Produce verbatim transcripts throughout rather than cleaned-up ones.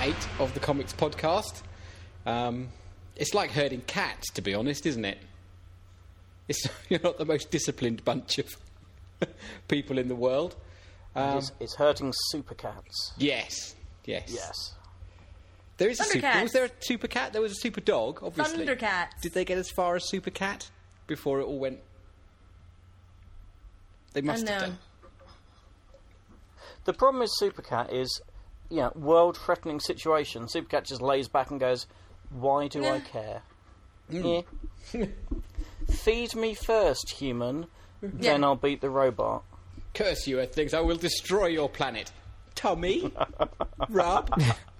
eight of the Comics Podcast. Um, it's like herding cats, to be honest, isn't it? It's, you're not the most disciplined bunch of people in the world. Um, it's, it's herding super cats. Yes, yes. Yes. There is a super... Was there a super cat? There was a super dog, obviously. Thundercats. Did they get as far as super cat before it all went... They must Unknown. have done. The problem with Supercat is, you know, world-threatening situation. Supercat just lays back and goes, why do I care? Mm. Yeah. Feed me first, human, yeah. Then I'll beat the robot. Curse you, Earthlings, I will destroy your planet. Tommy? Rob?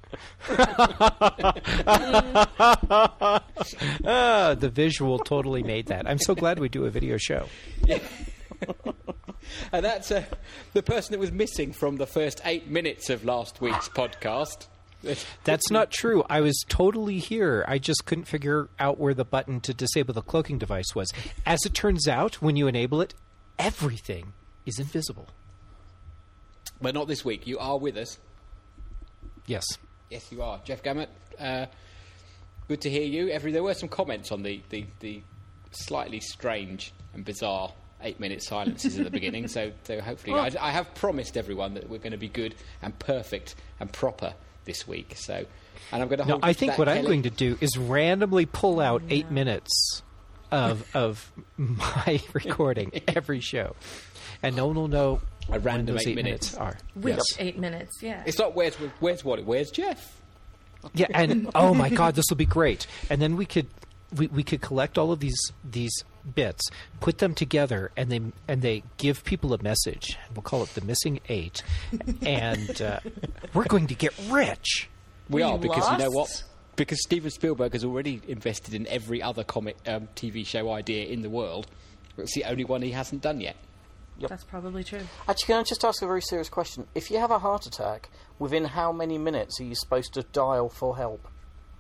Ah, the visual totally made that. I'm so glad we do a video show. Yeah. And that's uh, the person that was missing from the first eight minutes of last week's podcast. That's not true. I was totally here. I just couldn't figure out where the button to disable the cloaking device was. As it turns out, when you enable it, everything is invisible. But not this week. You are with us. Yes. Yes, you are. Jeff Gammett, uh, good to hear you. Every, there were some comments on the, the, the slightly strange and bizarre eight-minute silences at the beginning, so, so hopefully... Well, I, I have promised everyone that we're going to be good and perfect and proper this week, so... And I'm going to hold no, I think that, what Kelly. I'm going to do is randomly pull out eight yeah. minutes of of my recording every show, and no one will know a random those eight, eight minutes. minutes are. Which yes. eight minutes, yeah. It's not where's, where's what? Where's Jeff? Yeah, and oh my God, this will be great. And then we could... We, we could collect all of these these bits, put them together, and they and they give people a message. We'll call it the missing eight, and uh, we're going to get rich. We, we are because lost? you know what? Because Steven Spielberg has already invested in every other comic um, T V show idea in the world. It's the only one he hasn't done yet. Yep. That's probably true. Actually, can I just ask a very serious question? If you have a heart attack, within how many minutes are you supposed to dial for help?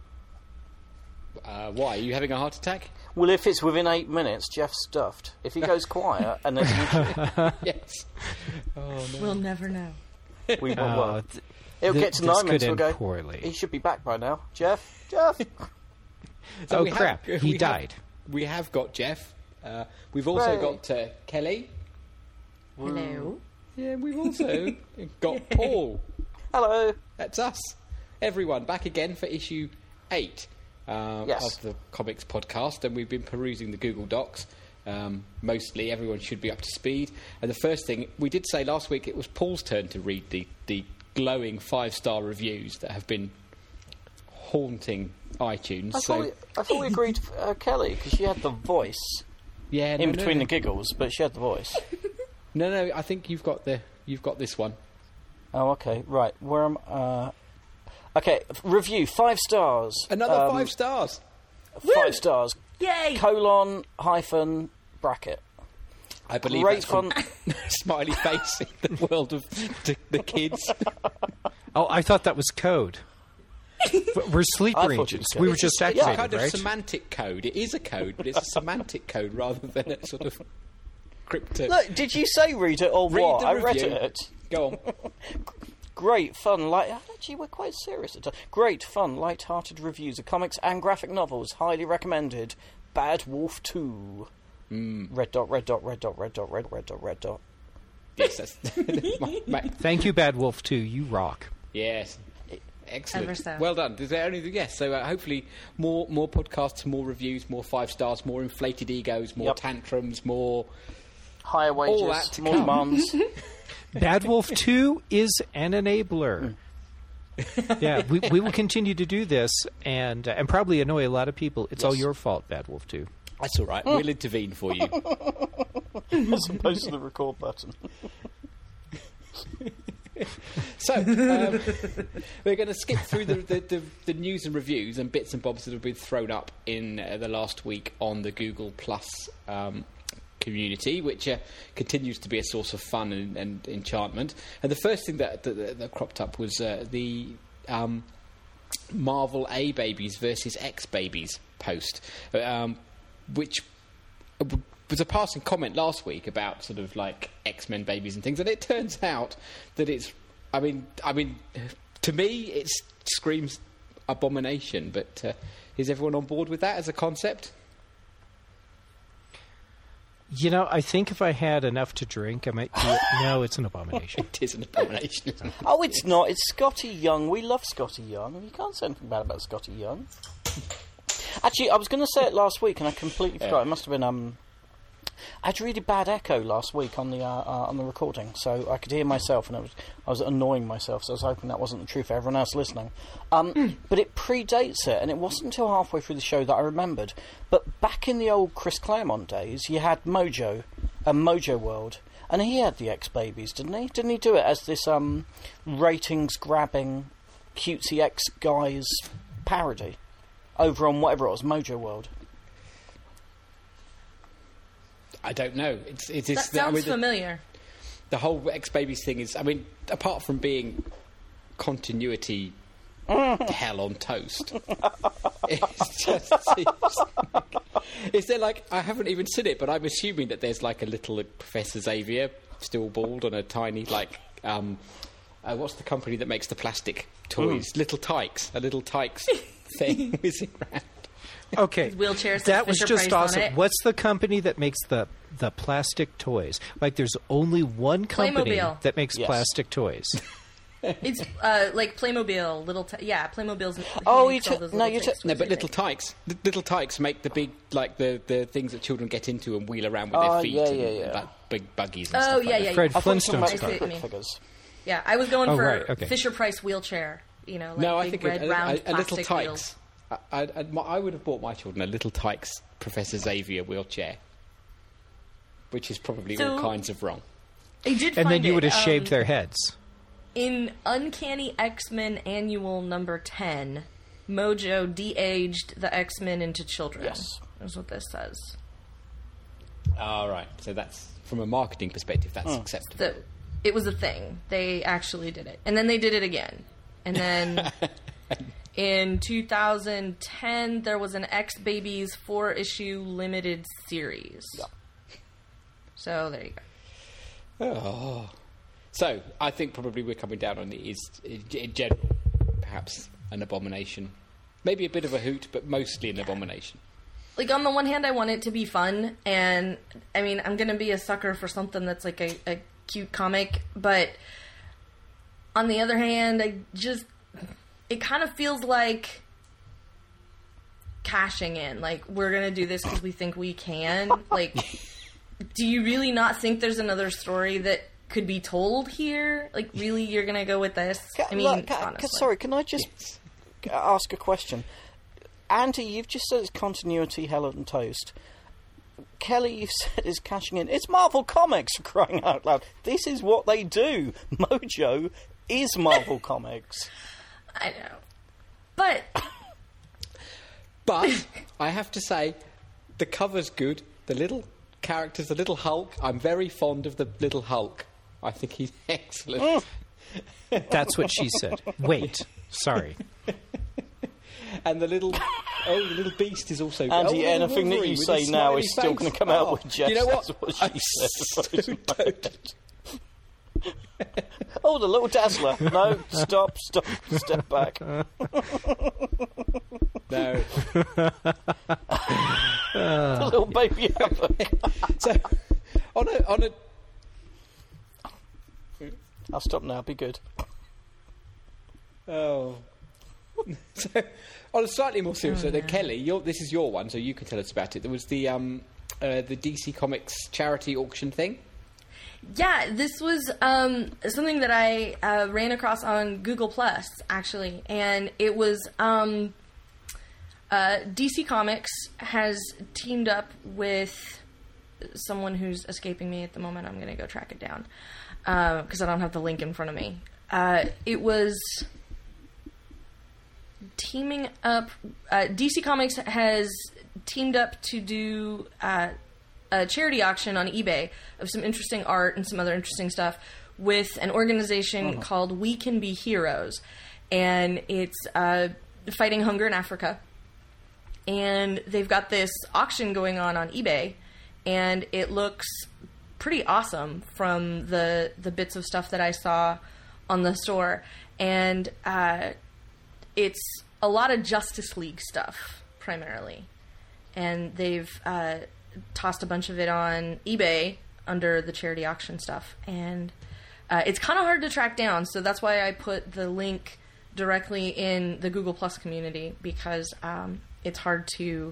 Uh, why? Are you having a heart attack? Well, if it's within eight minutes, Jeff's stuffed. If he goes quiet, and there's usually... Yes. Oh, no. We'll never know. We will. Oh, well, th- it'll th- get to this nine could minutes, we'll end go, poorly. he should be back by now. Jeff? Jeff? So oh, we crap. Have, he we died. Have, we have got Jeff. Uh, we've also Hooray. got uh, Kelly. Hello. Yeah, we've also got Paul. Hello. That's us. Everyone, back again for issue eight. Uh, yes. Of the Comics Podcast, and we've been perusing the Google Docs. Um, mostly, everyone should be up to speed. And the first thing, we did say last week it was Paul's turn to read the, the glowing five-star reviews that have been haunting iTunes. I, so thought, we, I thought we agreed uh, Kelly, because she had the voice yeah, no, in no, between no. the giggles, but she had the voice. No, no, I think you've got the you've got this one. Oh, okay, right. Where am uh Okay, review, five stars. Another um, five stars. Five Woo! stars. Yay! Colon, hyphen, bracket. I believe Great that's from fun. Smiley Face in the world of the, the kids. Oh, I thought that was code. We're sleeper I thought it was agents. code. We were just It's activated, a kind of right? semantic code. It is a code, but it's a semantic code rather than a sort of cryptic. Look, did you say read it or Read what? the I read review. it. Go on. Great fun, light. Actually, we're quite serious at times. Great fun, light-hearted reviews of comics and graphic novels. Highly recommended. Bad Wolf Two. Mm. Red dot, red dot, red dot, red dot, red, red dot, red dot. Yes, that's my, my, Thank you, Bad Wolf two. You rock. yes. Excellent. Ever so. Well done. Is there anything? Yes. So uh, hopefully more more podcasts, more reviews, more five stars, more inflated egos, more Yep. tantrums, more Higher wages, All that to more come. demands. Bad Wolf two is an enabler. Yeah, we, we will continue to do this and uh, and probably annoy a lot of people. It's all Yes. your fault, Bad Wolf two. That's all right. We'll intervene for you. As opposed to the record button. So, um, we're going to skip through the, the, the, the news and reviews and bits and bobs that have been thrown up in uh, the last week on the Google Plus um, community, which uh, continues to be a source of fun and, and enchantment. And the first thing that, that, that cropped up was uh, the um, Marvel A-Babies versus X-Babies post, um, which was a passing comment last week about sort of like X-Men babies and things, and it turns out that it's, I mean, I mean, to me, it screams abomination. But uh, is everyone on board with that as a concept? You know, I think if I had enough to drink, I might do it. No, it's an abomination. It is an abomination. Isn't it? Oh, it's not. It's Scotty Young. We love Scotty Young. You can't say anything bad about Scotty Young. Actually, I was going to say it last week, and I completely forgot. Yeah. It must have been... um. I had really bad echo last week on the uh, uh, on the recording, so I could hear myself, and it was I was annoying myself. So I was hoping that wasn't the truth for everyone else listening. Um, mm. But it predates it, and it wasn't until halfway through the show that I remembered. But back in the old Chris Claremont days, you had Mojo, uh, Mojo World, and he had the X-Babies, didn't he? Didn't he do it as this um, ratings-grabbing, cutesy X-Guys parody over on whatever it was, Mojo World? I don't know. It's it is. That the, sounds I mean, the, familiar. The whole X-Babies thing is. I mean, apart from being continuity hell on toast, it just seems. Like, is there like I haven't even seen it, but I'm assuming that there's like a little Professor Xavier still bald on a tiny like. Um, uh, what's the company that makes the plastic toys? Mm. Little Tykes, a little Tykes thing whizzing around. Okay, wheelchairs. That was just awesome. On What's the company that makes the the plastic toys? Like, there's only one company Playmobil. that makes Yes. plastic toys. It's uh, like Playmobil, little t- yeah, Playmobil's. Oh, makes you all t- those no, little you things, t- No, toys, but I Little think. Tykes, the Little Tykes make the big like the, the things that children get into and wheel around with Oh, their feet yeah, and yeah, yeah. like, big buggies. And Oh, stuff yeah, like yeah, that. Fred I thought you were talking Flintstone's about car. the I see what you figures. Yeah, I was going Oh, for right, okay. Fisher Price wheelchair. You know, like No, I big think red a, round a, a Little plastic Tykes. wheels. I, I, I, my- I would have bought my children a Little Tykes Professor Xavier wheelchair, which is probably all So- kinds of wrong. I did And find then you it, would have um, shaved their heads. In Uncanny X-Men Annual Number ten, Mojo de-aged the X-Men into children. Yes. That's what this says. All right, so that's from a marketing perspective, that's acceptable. So it was a thing. They actually did it. And then they did it again. And then in two thousand ten, there was an X-Babies four-issue limited series. Yeah. So there you go. Oh. So I think probably we're coming down on it is in general perhaps an abomination, maybe a bit of a hoot, but mostly an abomination. Like, on the one hand, I want it to be fun, and, I mean, I'm gonna be a sucker for something that's, like, a, a cute comic, but on the other hand, I just... It kind of feels like cashing in. Like, we're gonna do this because we think we can. Like, do you really not think there's another story that could be told here? Like, really, you're gonna go with this? Ca- I mean, look, ca- honestly. ca- sorry, can I just g- ask a question? Andy, you've just said it's continuity, hell on toast. Kelly, you've said is cashing in. It's Marvel Comics, for crying out loud. This is what they do. Mojo is Marvel Comics. I know. But... But I have to say, the cover's good. The little characters, the little Hulk. I'm very fond of the little Hulk. I think he's excellent. That's what she said. Wait, sorry. And the little, oh, the little beast is also. Andy, oh, anything that Wolverine you with say his now smiley is still face. going to come out Oh, with Jeff. You know what? That's what she I'm said. so totally- Oh, the little Dazzler. No, stop, stop, step back. No. The little baby havoc. So, on a on a. I'll stop now, be good. Oh. So, on a slightly more serious note, then Kelly, you're, this is your one, so you can tell us about it. There was the um, uh, the D C Comics charity auction thing. Yeah, this was um, something that I uh, ran across on Google Plus, actually, and it was um, uh, D C Comics has teamed up with someone who's escaping me at the moment. I'm going to go track it down because I don't have the link in front of me. Uh, it was teaming up. Uh, D C Comics has teamed up to do. Uh, a charity auction on eBay of some interesting art and some other interesting stuff with an organization Mm-hmm. called We Can Be Heroes. And it's uh, fighting hunger in Africa. And they've got this auction going on on eBay. And it looks pretty awesome from the, the bits of stuff that I saw on the store. and uh, it's a lot of Justice League stuff primarily, and they've uh, tossed a bunch of it on eBay under the charity auction stuff, and uh, it's kind of hard to track down. So that's why I put the link directly in the Google Plus community, because um, it's hard to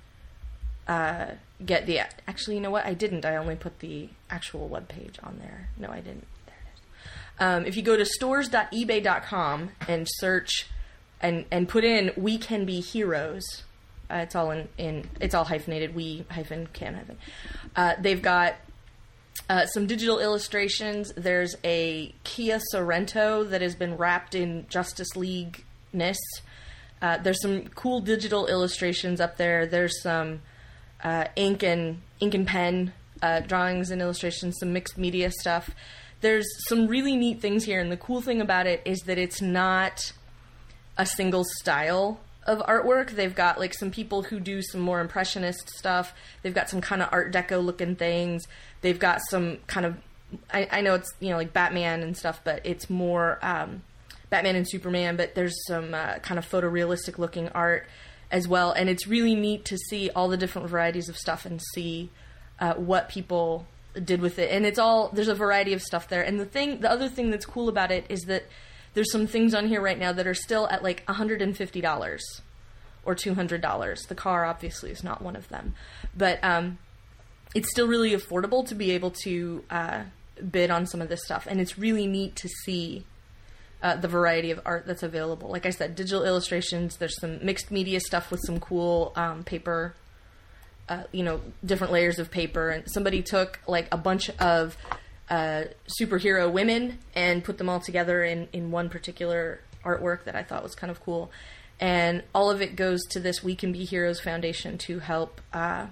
uh, get the. Actually, you know what? I didn't. I only put the actual web page on there. No, I didn't. There it is. Um, if you go to stores dot ebay dot com and search and and put in "We Can Be Heroes," uh, it's all in, in it's all hyphenated. We hyphen can hyphen. Uh, they've got uh, some digital illustrations. There's a Kia Sorrento that has been wrapped in Justice League-ness. Uh, there's some cool digital illustrations up there. There's some uh, ink and ink and pen uh, drawings and illustrations, some mixed media stuff. There's some really neat things here, and the cool thing about it is that it's not a single style of artwork. They've got like some people who do some more impressionist stuff. They've got some kind of Art Deco looking things. They've got some kind of, I, I know it's, you know, like Batman and stuff, but it's more um, Batman and Superman, but there's some uh, kind of photorealistic looking art as well. And it's really neat to see all the different varieties of stuff and see uh, what people did with it. And it's all, there's a variety of stuff there. And the thing, the other thing that's cool about it is that there's some things on here right now that are still at like one hundred fifty dollars or two hundred dollars. The car obviously is not one of them, but um, it's still really affordable to be able to uh, bid on some of this stuff. And it's really neat to see uh, the variety of art that's available. Like I said, digital illustrations, there's some mixed media stuff with some cool um, paper, uh, you know, different layers of paper. And somebody took like a bunch of uh, superhero women and put them all together in, in one particular artwork that I thought was kind of cool. And all of it goes to this We Can Be Heroes Foundation to help uh,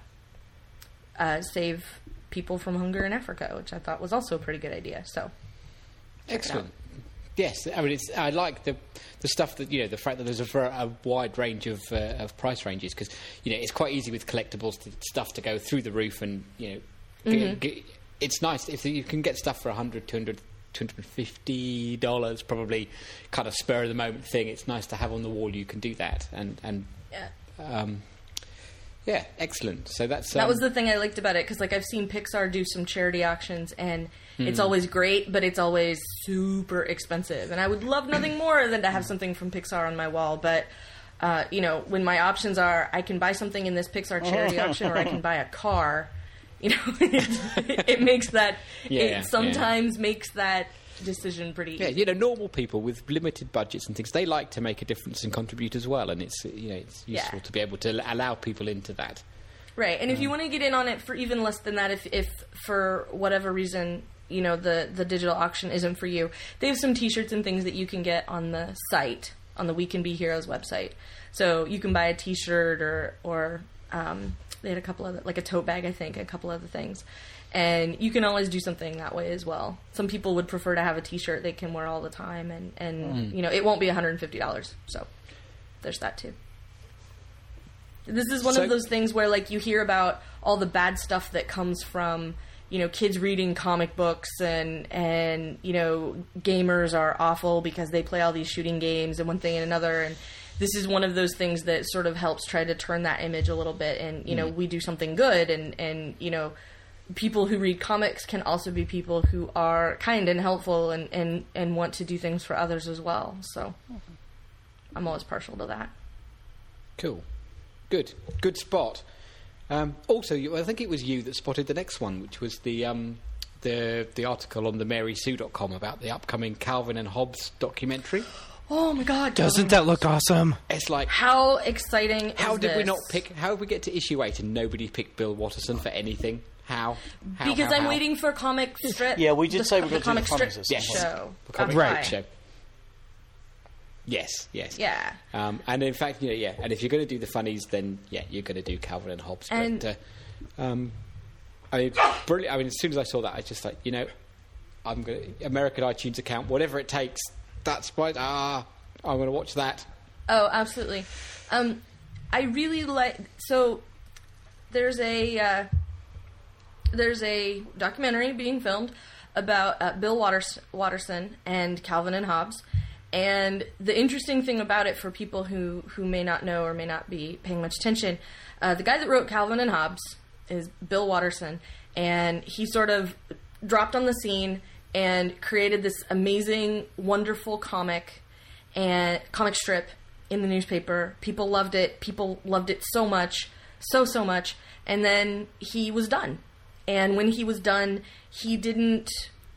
uh, save people from hunger in Africa, which I thought was also a pretty good idea. So, excellent. Yes, I mean, it's, I like the the stuff that, you know, the fact that there's a, ver- a wide range of uh, of price ranges, because, you know, it's quite easy with collectibles to, stuff to go through the roof, and, you know, Mm-hmm. g- g- it's nice if you can get stuff for one hundred, two hundred, two hundred fifty dollars, probably kind of spur of the moment thing. It's nice to have on the wall. You can do that, and and yeah. Um, yeah, excellent. So that's um, that was the thing I liked about it, because like I've seen Pixar do some charity auctions, and mm. it's always great, but it's always super expensive. And I would love nothing more than to have something from Pixar on my wall. But uh, you know, when my options are, I can buy something in this Pixar charity auction, or I can buy a car. You know, it, it makes that. Yeah, it sometimes yeah. makes that decision pretty. Yeah, you know, normal people with limited budgets and things, they like to make a difference and contribute as well, and it's, you know, it's useful yeah. to be able to allow people into that. Right, and um, if you want to get in on it for even less than that, if, if for whatever reason, you know, the the digital auction isn't for you, they have some T-shirts and things that you can get on the site, on the We Can Be Heroes website. So you can buy a T-shirt or or. Um, They had a couple of, like a tote bag, I think, a couple other things. And you can always do something that way as well. Some people would prefer to have a T-shirt they can wear all the time, and, and mm. you know, it won't be one hundred fifty dollars. So there's that too. This is one so, of those things where, like, you hear about all the bad stuff that comes from, you know, kids reading comic books, and, and you know, gamers are awful because they play all these shooting games and one thing and another, and this is one of those things that sort of helps try to turn that image a little bit, and, you know, mm. we do something good, and, and, you know, people who read comics can also be people who are kind and helpful and, and, and want to do things for others as well. So I'm always partial to that. Cool. Good. Good spot. Um, also, you, I think it was you that spotted the next one, which was the um, the the article on the Mary Sue dot com about the upcoming Calvin and Hobbes documentary. Oh my God! Doesn't that look awesome? It's like, how exciting! How is did this? we not pick? How did we get to issue eight and nobody picked Bill Watterson for anything? How? how because how, I'm how? waiting for comic strip. Yeah, we did the, say we the were going to do comic the strip yes. show. The comic right. show. Yes, yes. Yeah. Um, and in fact, you know, yeah. And if you're going to do the funnies, then yeah, you're going to do Calvin and Hobbes. And but uh, um, I mean, brilliant. I mean, as soon as I saw that, I was just like, you know, I'm going to American iTunes account, whatever it takes. That's right. Ah, I'm going to watch that. Oh, absolutely. Um, I really like. So there's a uh, there's a documentary being filmed about uh, Bill Waters- Watterson and Calvin and Hobbes. and the interesting thing about it for people who, who may not know or may not be paying much attention, uh, the guy that wrote Calvin and Hobbes is Bill Watterson, and he sort of dropped on the scene and created this amazing, wonderful comic and comic strip in the newspaper. People loved it. People loved it so much, so, so much. And then he was done. And when he was done, he didn't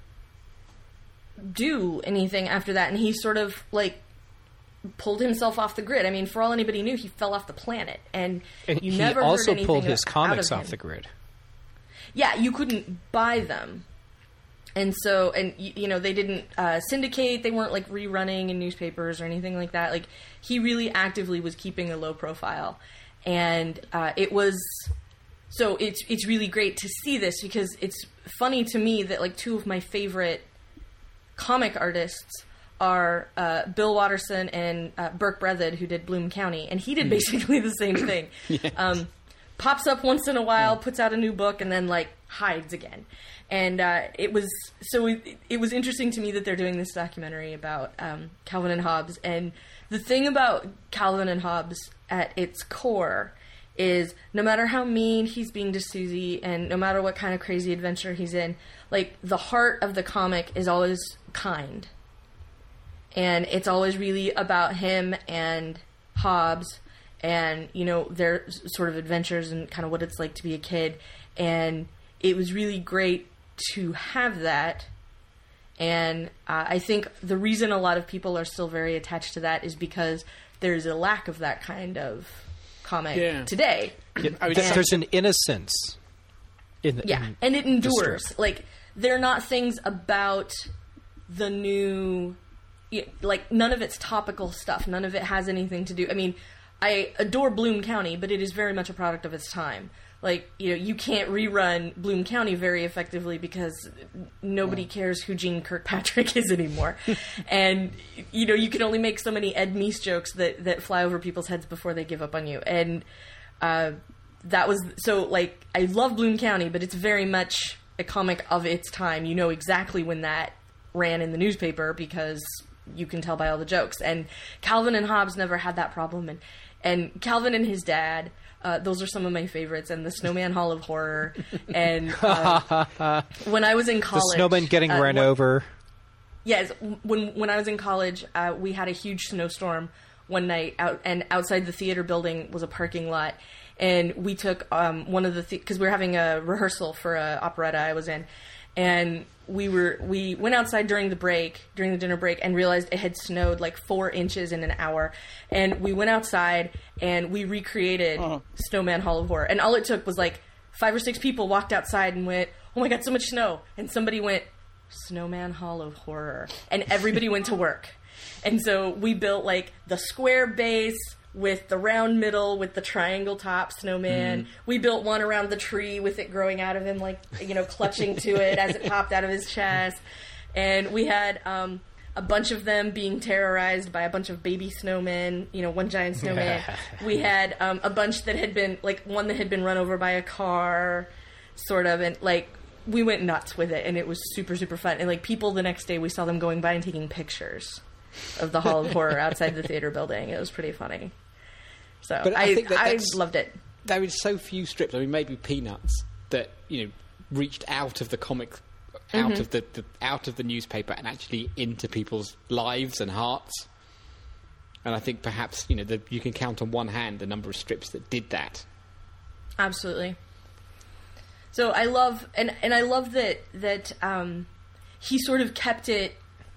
do anything after that. And he sort of, like, pulled himself off the grid. I mean, for all anybody knew, he fell off the planet. And, and you he never also heard anything pulled his out comics of off him. the grid. Yeah, you couldn't buy them. And so, and, you, you know, they didn't uh, syndicate. They weren't, like, rerunning in newspapers or anything like that. Like, he really actively was keeping a low profile. And uh, it was... So it's it's really great to see this, because it's funny to me that, like, two of my favorite comic artists are uh, Bill Watterson and uh, Burke Breathed, who did Bloom County. And he did basically the same thing. Yes. Um, pops up once in a while, puts out a new book, and then, like, hides again. And uh, it was so it, it was interesting to me that they're doing this documentary about um, Calvin and Hobbes. And the thing about Calvin and Hobbes at its core is, no matter how mean he's being to Susie, and no matter what kind of crazy adventure he's in, like, the heart of the comic is always kind. And it's always really about him and Hobbes and, you know, their sort of adventures and kind of what it's like to be a kid. And it was really great to have that. And uh, I think the reason a lot of people are still very attached to that is because there's a lack of that kind of comic yeah. today. Yeah, I mean, there's, there's an innocence in the, yeah, in and it endures. the Like, they're not things about the new, like, none of it's topical stuff. None of it has anything to do. I mean, I adore Bloom County, but it is very much a product of its time. Like, you know, you can't rerun Bloom County very effectively because nobody yeah. cares who Gene Kirkpatrick is anymore. And, you know, you can only make so many Ed Meese jokes that, that fly over people's heads before they give up on you. And uh, that was, so, like, I love Bloom County, but it's very much a comic of its time. You know exactly when that ran in the newspaper because you can tell by all the jokes. And Calvin and Hobbes never had that problem. And, and Calvin and his dad... Uh, those are some of my favorites, and the Snowman Hall of Horror. And uh, when I was in college, the snowman getting uh, run when, over. Yes, when when I was in college, uh, we had a huge snowstorm one night, out and outside the theater building was a parking lot, and we took um, one of the because we were having a rehearsal for a operetta I was in, and we were we went outside during the break, during the dinner break, and realized it had snowed like four inches in an hour. And we went outside and we recreated uh-huh. Snowman Hall of Horror. And all it took was like five or six people walked outside and went, "Oh my God, so much snow!" And somebody went, "Snowman Hall of Horror," and everybody went to work. And so we built like the square base with the round middle, with the triangle top snowman. Mm. We built one around the tree with it growing out of him, like, you know, clutching to it as it popped out of his chest. And we had um, a bunch of them being terrorized by a bunch of baby snowmen, you know, one giant snowman. We had um, a bunch that had been, like, one that had been run over by a car, sort of, and, like, we went nuts with it, and it was super, super fun. And, like, people the next day, we saw them going by and taking pictures of the Hall of Horror outside the theater building. It was pretty funny. So but I, I, think that I loved it. There is so few strips. I mean, maybe Peanuts that, you know, reached out of the comic, out mm-hmm. of the, the out of the newspaper and actually into people's lives and hearts. And I think perhaps, you know, the, you can count on one hand the number of strips that did that. Absolutely. So I love and and I love that that um, he sort of kept it,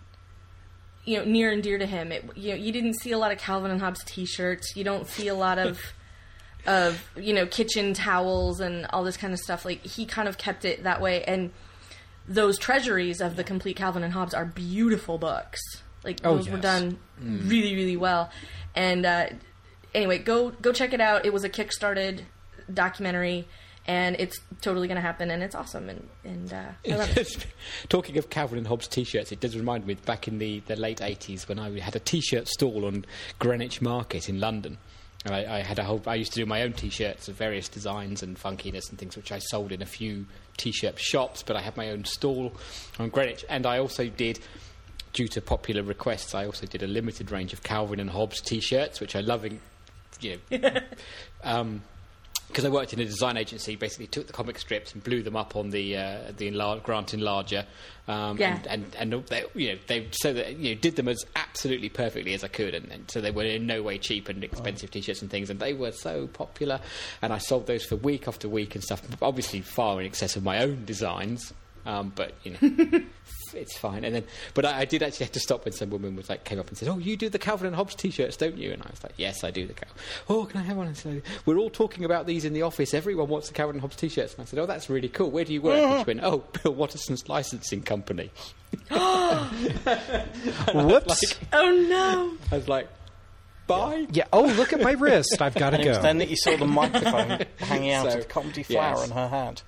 you know, near and dear to him. It, you know, you didn't see a lot of Calvin and Hobbes T-shirts. You don't see a lot of, of you know, kitchen towels and all this kind of stuff. Like, he kind of kept it that way. And those treasuries of the complete Calvin and Hobbes are beautiful books. Like, oh, those yes. were done mm. really, really well. And uh, anyway, go go check it out. It was a Kickstarted documentary. And it's totally going to happen, and it's awesome, and, and uh, I love it. Talking of Calvin and Hobbes T-shirts, it does remind me back in the, the late eighties when I had a T-shirt stall on Greenwich Market in London. And I, I had a whole. I used to do my own T-shirts of various designs and funkiness and things, which I sold in a few T-shirt shops. But I had my own stall on Greenwich, and I also did due to popular requests, I also did a limited range of Calvin and Hobbes T-shirts, which I love. In, you know, um, because I worked in a design agency, basically took the comic strips and blew them up on the uh, the enlar- Grant Enlarger, um, Yeah. and and, and they, you know they so that you know did them as absolutely perfectly as I could, and, and so they were in no way cheap and expensive oh. T-shirts and things, and they were so popular, and I sold those for week after week and stuff. Obviously, far in excess of my own designs, um, but you know. It's fine, and then, but I, I did actually have to stop when some woman was like, came up and said, "Oh, you do the Calvin and Hobbes T-shirts, don't you?" And I was like, "Yes, I do the Calvin." "Oh, can I have one?" And so we're all talking about these in the office. Everyone wants the Calvin and Hobbes T-shirts. And I said, "Oh, that's really cool. Where do you work?" And she went, "Oh, Bill Watterson's licensing company." Whoops! Like, Oh no! I was like, "Bye." Yeah. Oh, look at my wrist. I've got to And it was go. then that you saw the microphone hanging out So, of comedy flower yes. in her hand.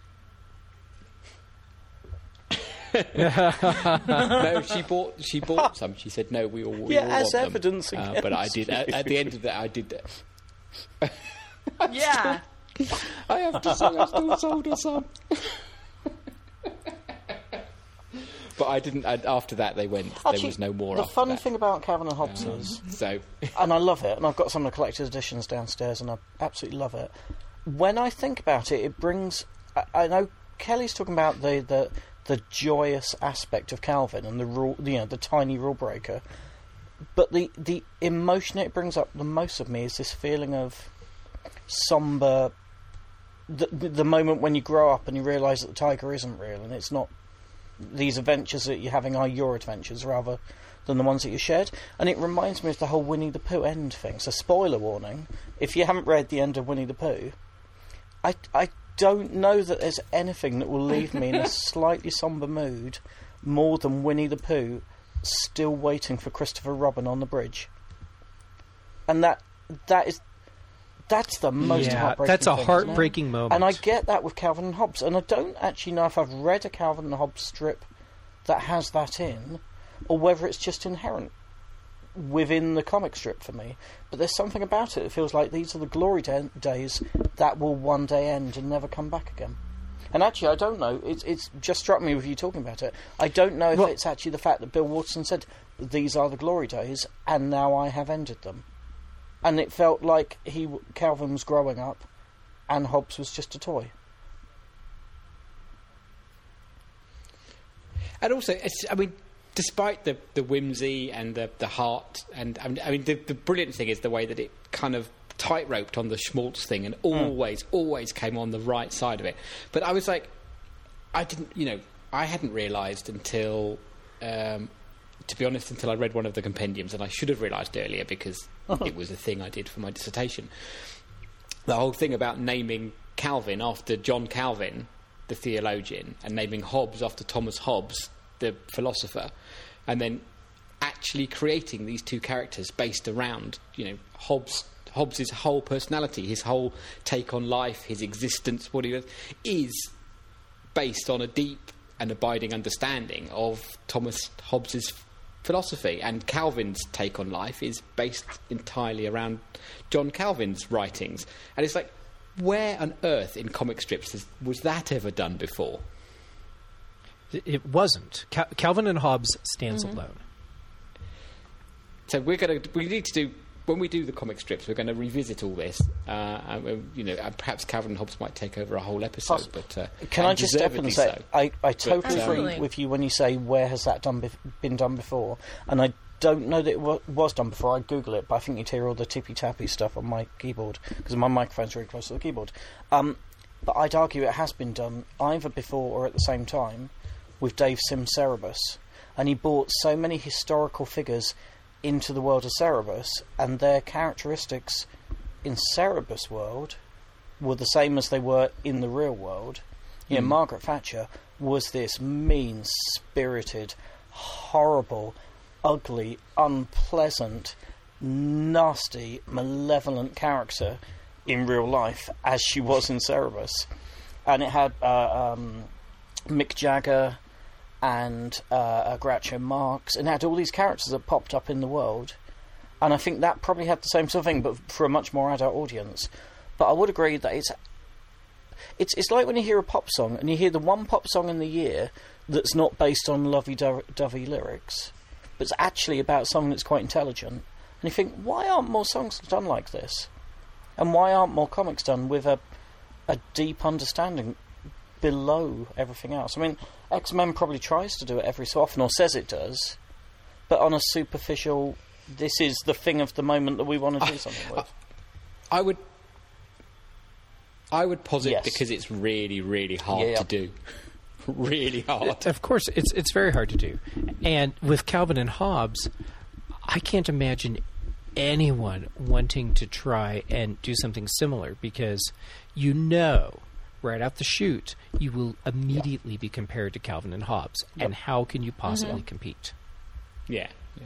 No, she bought. She bought some. She said, "No, we all, we Yeah, all as want them." evidence Uh, against but I did. At, at the end of that, I did. Yeah. I have to say, I still sold her some. But I didn't. I, after that, they went. Actually, there was no more. The after funny that. thing about Calvin and Hobbes is, So, and I love it, and I've got some of the collector's editions downstairs, and I absolutely love it. When I think about it, it brings. I, I know Kelly's talking about the, the the joyous aspect of Calvin and the rule, you know, the tiny rule breaker. But the the emotion it brings up the most of me is this feeling of somber. The, the, the moment when you grow up and you realise that the tiger isn't real, and it's not. These adventures that you're having are your adventures rather than the ones that you shared. And it reminds me of the whole Winnie the Pooh end thing. So spoiler warning, if you haven't read the end of Winnie the Pooh, I, I don't know that there's anything that will leave me in a slightly sombre mood more than Winnie the Pooh still waiting for Christopher Robin on the bridge. And that that is that's the most yeah, heartbreaking that's a thing, heartbreaking moment. And I get that with Calvin and Hobbes, and I don't actually know if I've read a Calvin and Hobbes strip that has that in, or whether it's just inherent within the comic strip for me. But there's something about it. It feels like these are the glory da- days that will one day end and never come back again. And actually, I don't know. It's it's just struck me with you talking about it. I don't know if well, it's actually the fact that Bill Watterson said these are the glory days, and now I have ended them. And it felt like he Calvin was growing up, and Hobbes was just a toy. and also, it's, I mean, despite the, the whimsy and the the heart, and I mean, I mean the, the brilliant thing is the way that it kind of tight-roped on the Schmaltz thing, and always, mm. always came on the right side of it. But I was like, I didn't, you know, I hadn't realised until. Um, to be honest, until I read one of the compendiums, and I should have realised earlier because it was a thing I did for my dissertation. The whole thing about naming Calvin after John Calvin, the theologian, and naming Hobbes after Thomas Hobbes, the philosopher, and then actually creating these two characters based around, you know, Hobbes, Hobbes's whole personality, his whole take on life, his existence, what he does, is based on a deep and abiding understanding of Thomas Hobbes's philosophy, and Calvin's take on life is based entirely around John Calvin's writings. And it's like, where on earth in comic strips has, was that ever done before? It, it wasn't. Cal- Calvin and Hobbes stands Mm-hmm. alone. So we're going to we need to do when we do the comic strips, we're going to revisit all this. Uh, and, you know, and perhaps Calvin and Hobbes might take over a whole episode. Poss- but uh, Can I just step in and say, so. I, I totally But, agree Absolutely. with you when you say where has that done bef- been done before, and I don't know that it wa- was done before. I Google it, but I think you'd hear all the tippy tappy stuff on my keyboard because my microphone's really close to the keyboard. Um, but I'd argue it has been done either before or at the same time with Dave Sim Cerebus, and he brought so many historical figures into the world of Cerebus, and their characteristics in Cerebus world were the same as they were in the real world. You know, Mm. Margaret Thatcher was this mean-spirited, horrible, ugly, unpleasant, nasty, malevolent character in real life, as she was in Cerebus. And it had uh, um, Mick Jagger and uh, uh, Groucho Marx, and it had all these characters that popped up in the world. And I think that probably had the same sort of thing, but for a much more adult audience. But I would agree that it's it's it's like when you hear a pop song and you hear the one pop song in the year that's not based on lovey-dovey lyrics. but it's actually about something that's quite intelligent. And you think, why aren't more songs done like this? And why aren't more comics done with a a deep understanding below everything else? I mean, X-Men probably tries to do it every so often, or says it does, but on a superficial, this is the thing of the moment that we want to do something with. I would... I would posit Yes. because it's really, really hard Yeah. to do. Really hard. Of course, it's it's very hard to do. And with Calvin and Hobbes, I can't imagine anyone wanting to try and do something similar, because you know right out the chute you will immediately yeah. be compared to Calvin and Hobbes. Yep. And how can you possibly mm-hmm. compete? Yeah. yeah.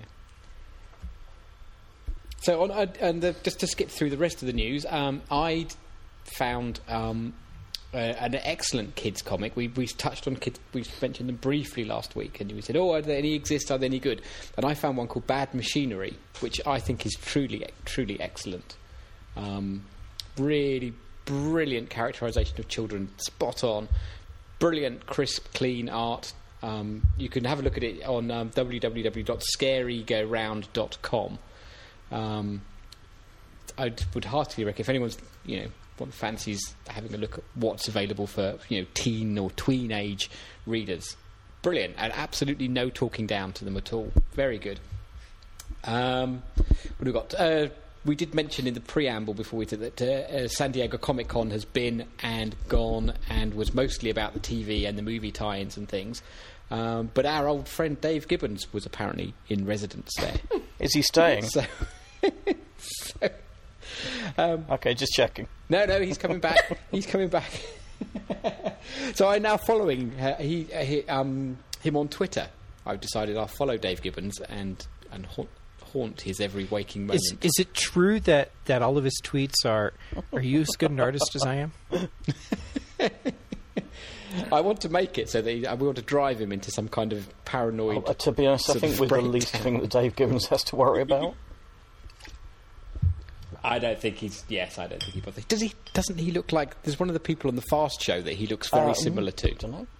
So, on, uh, and the, just to skip through the rest of the news, um, I'd found um, uh, an excellent kids comic. We we touched on kids. We mentioned them briefly last week, and we said, "Oh, are there any exist? Are they any good?" And I found one called Bad Machinery, which I think is truly truly excellent. Um, really brilliant characterization of children, spot on. Brilliant, crisp, clean art. Um, you can have a look at it on um, w w w dot scary go round dot com. Um, I would heartily recommend if anyone's you know. One fancies having a look at what's available for you know teen or tween age readers. Brilliant, and absolutely no talking down to them at all. Very good. Um, what have we got? Uh, we did mention in the preamble before we did that uh, uh, San Diego Comic Con has been and gone and was mostly about the T V and the movie tie-ins and things. Um, but our old friend Dave Gibbons was apparently in residence there. Is he staying? So, so Um, okay, just checking. No, no, he's coming back. He's coming back. So I'm now following uh, he, uh, he, um, him on Twitter. I've decided I'll follow Dave Gibbons and and haunt, haunt his every waking moment. Is, is it true that, that all of his tweets are, are you as good an artist as I am? I want to make it so that he, I want to drive him into some kind of paranoid... Oh, to be honest, I think we're the least thing that Dave Gibbons has to worry about. I don't think he's... Yes, I don't think he bothers. Does he? Doesn't he look like... There's one of the people on the Fast show that he looks very um, similar to. I don't know.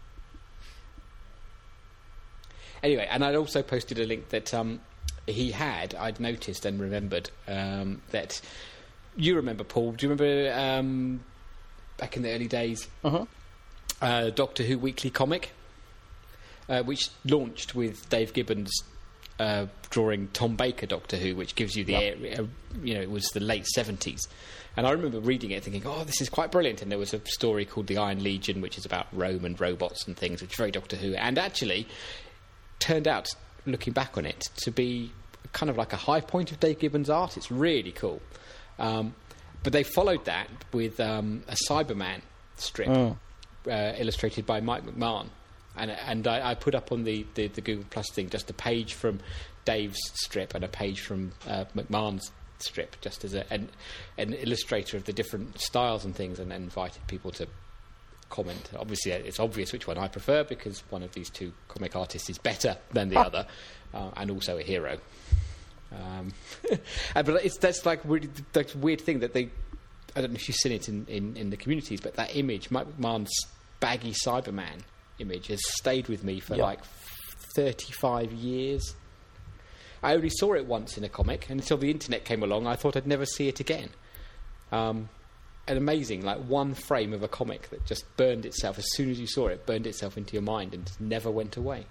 Anyway, and I'd also posted a link that um, he had, I'd noticed and remembered, um, that... You remember, Paul, do you remember um, back in the early days, uh-huh. uh, Doctor Who Weekly Comic, uh, which launched with Dave Gibbons uh, drawing Tom Baker Doctor Who, which gives you the... Yep. Uh, you know, it was the late seventies. And I remember reading it thinking, oh, this is quite brilliant. And there was a story called The Iron Legion, which is about Rome and robots and things, which is very Doctor Who. And actually turned out, looking back on it, to be kind of like a high point of Dave Gibbons' art. It's really cool. Um, but they followed that with um, a Cyberman strip mm. uh, illustrated by Mike McMahon. And, and I, I put up on the, the, the Google Plus thing just a page from Dave's strip and a page from uh, McMahon's strip, just as a, an, an illustrator of the different styles and things, and then invited people to comment. Obviously, it's obvious which one I prefer, because one of these two comic artists is better than the other, uh, and also a hero. Um, and, but it's that's like really that weird thing that they... I don't know if you've seen it in, in, in the communities, but that image, Mike McMahon's baggy Cyberman image, has stayed with me for yep. like thirty-five years. I only saw it once in a comic, and until the internet came along, I thought I'd never see it again. Um, and amazing, like one frame of a comic that just burned itself, as soon as you saw it, burned itself into your mind and never went away.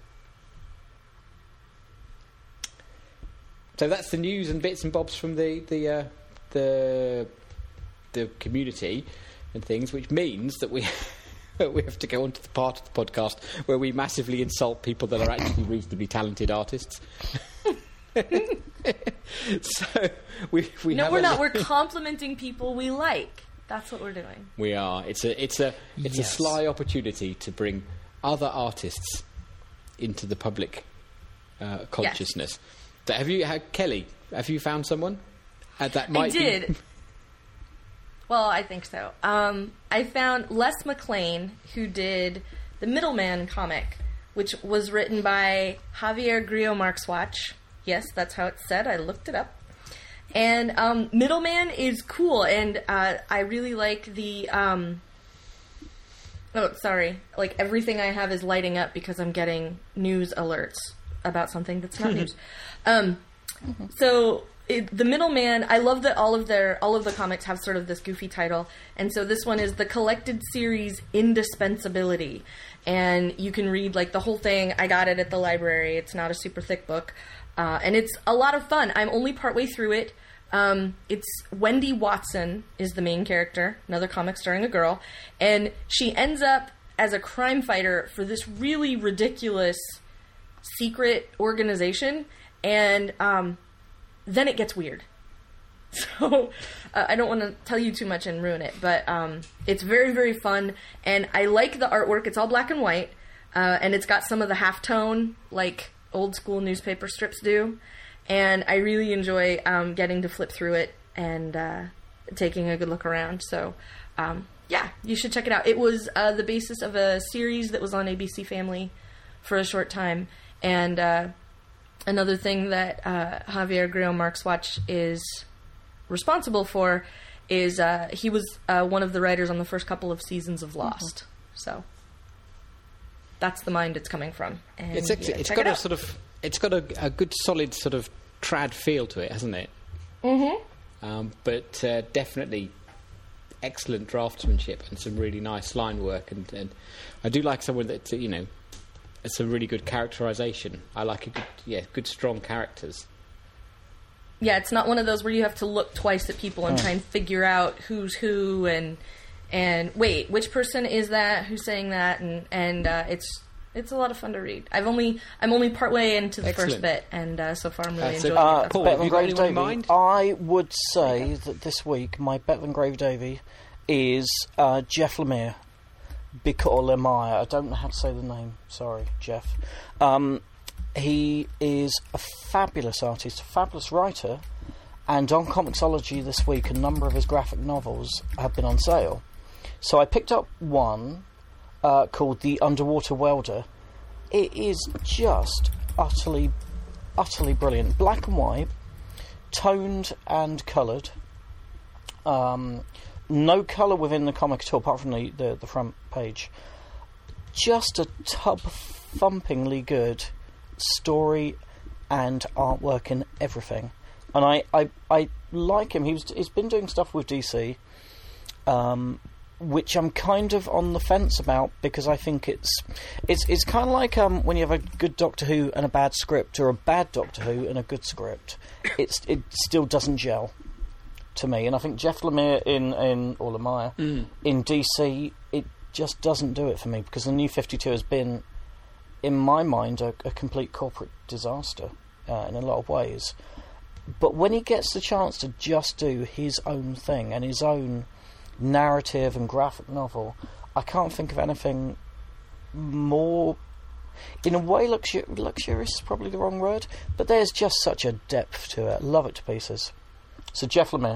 So that's the news and bits and bobs from the the uh, the the community and things, which means that we we have to go on to the part of the podcast where we massively insult people that are actually reasonably talented artists. So we we no, have we're a not. li- We're complimenting people we like. That's what we're doing. We are. It's a it's a it's Yes. a sly opportunity to bring other artists into the public uh, consciousness. So have you, had, Kelly? Have you found someone uh, that might? I did. Be... Well, I think so. Um, I found Les McLean, who did the Middleman comic, which was written by Javier Grillo-Marxuach. Yes, that's how it's said. I looked it up. And um, Middleman is cool, and uh, I really like the... Um, oh, sorry. Like, everything I have is lighting up because I'm getting news alerts about something that's not news. Um, so it, the Middleman, I love that all of their all of the comics have sort of this goofy title, and so this one is the collected series Indispensability, and you can read like the whole thing. I got it at the library. It's not a super thick book, uh, and it's a lot of fun. I'm only partway through it. Um, it's Wendy Watson is the main character, another comic starring a girl, and she ends up as a crime fighter for this really ridiculous secret organization, and um, then it gets weird. So uh, I don't want to tell you too much and ruin it, but um, it's very, very fun, and I like the artwork. It's all black and white, uh, and it's got some of the halftone like old school newspaper strips do. And I really enjoy um, getting to flip through it and uh, taking a good look around. So, um, yeah, you should check it out. It was uh, the basis of a series that was on A B C Family for a short time. And uh, another thing that uh, Javier Grillo-Marxuach is responsible for is uh, he was uh, one of the writers on the first couple of seasons of Lost. Mm-hmm. So that's the mind it's coming from. And it's ex- yeah, it's check got it a out. sort of it's got a, a good solid sort of trad feel to it, hasn't it? Mm-hmm. Um, but uh, definitely excellent draftsmanship and some really nice line work, and, and I do like someone that, you know, it's a really good characterization. I like a good, yeah, good strong characters. Yeah, it's not one of those where you have to look twice at people and Oh. try and figure out who's who and and wait, which person is that? Who's saying that? And and uh, it's it's a lot of fun to read. I've only I'm only partway into the Excellent. first bit, and uh, so far I'm really Uh, so, enjoying Uh, it. Paul, better have than you got Gravy anyone in Davy. mind? I would say that this week my better than Gravy Davy is uh, Jeff Lemire. Because, or Lemire, I don't know how to say the name. Sorry, Jeff. Um, he is a fabulous artist, a fabulous writer, and on Comixology this week, a number of his graphic novels have been on sale. So I picked up one uh, called The Underwater Welder. It is just utterly, utterly brilliant. Black and white, toned and coloured. Um, no colour within the comic at all, apart from the, the, the front page. Just a tub-thumpingly good story and artwork and everything. And I, I, I like him. He was, he's been doing stuff with D C, um, which I'm kind of on the fence about, because I think it's it's it's kind of like um, when you have a good Doctor Who and a bad script, or a bad Doctor Who and a good script. It's it still doesn't gel to me, and I think Jeff Lemire in in or Lemire Mm. in D C, it just doesn't do it for me, because the New fifty-two has been, in my mind, a, a complete corporate disaster uh, in a lot of ways. But when he gets the chance to just do his own thing and his own narrative and graphic novel, I can't think of anything more, in a way, luxur- luxurious is probably the wrong word, but there's just such a depth to it. Love it to pieces. So Jeff Lemire.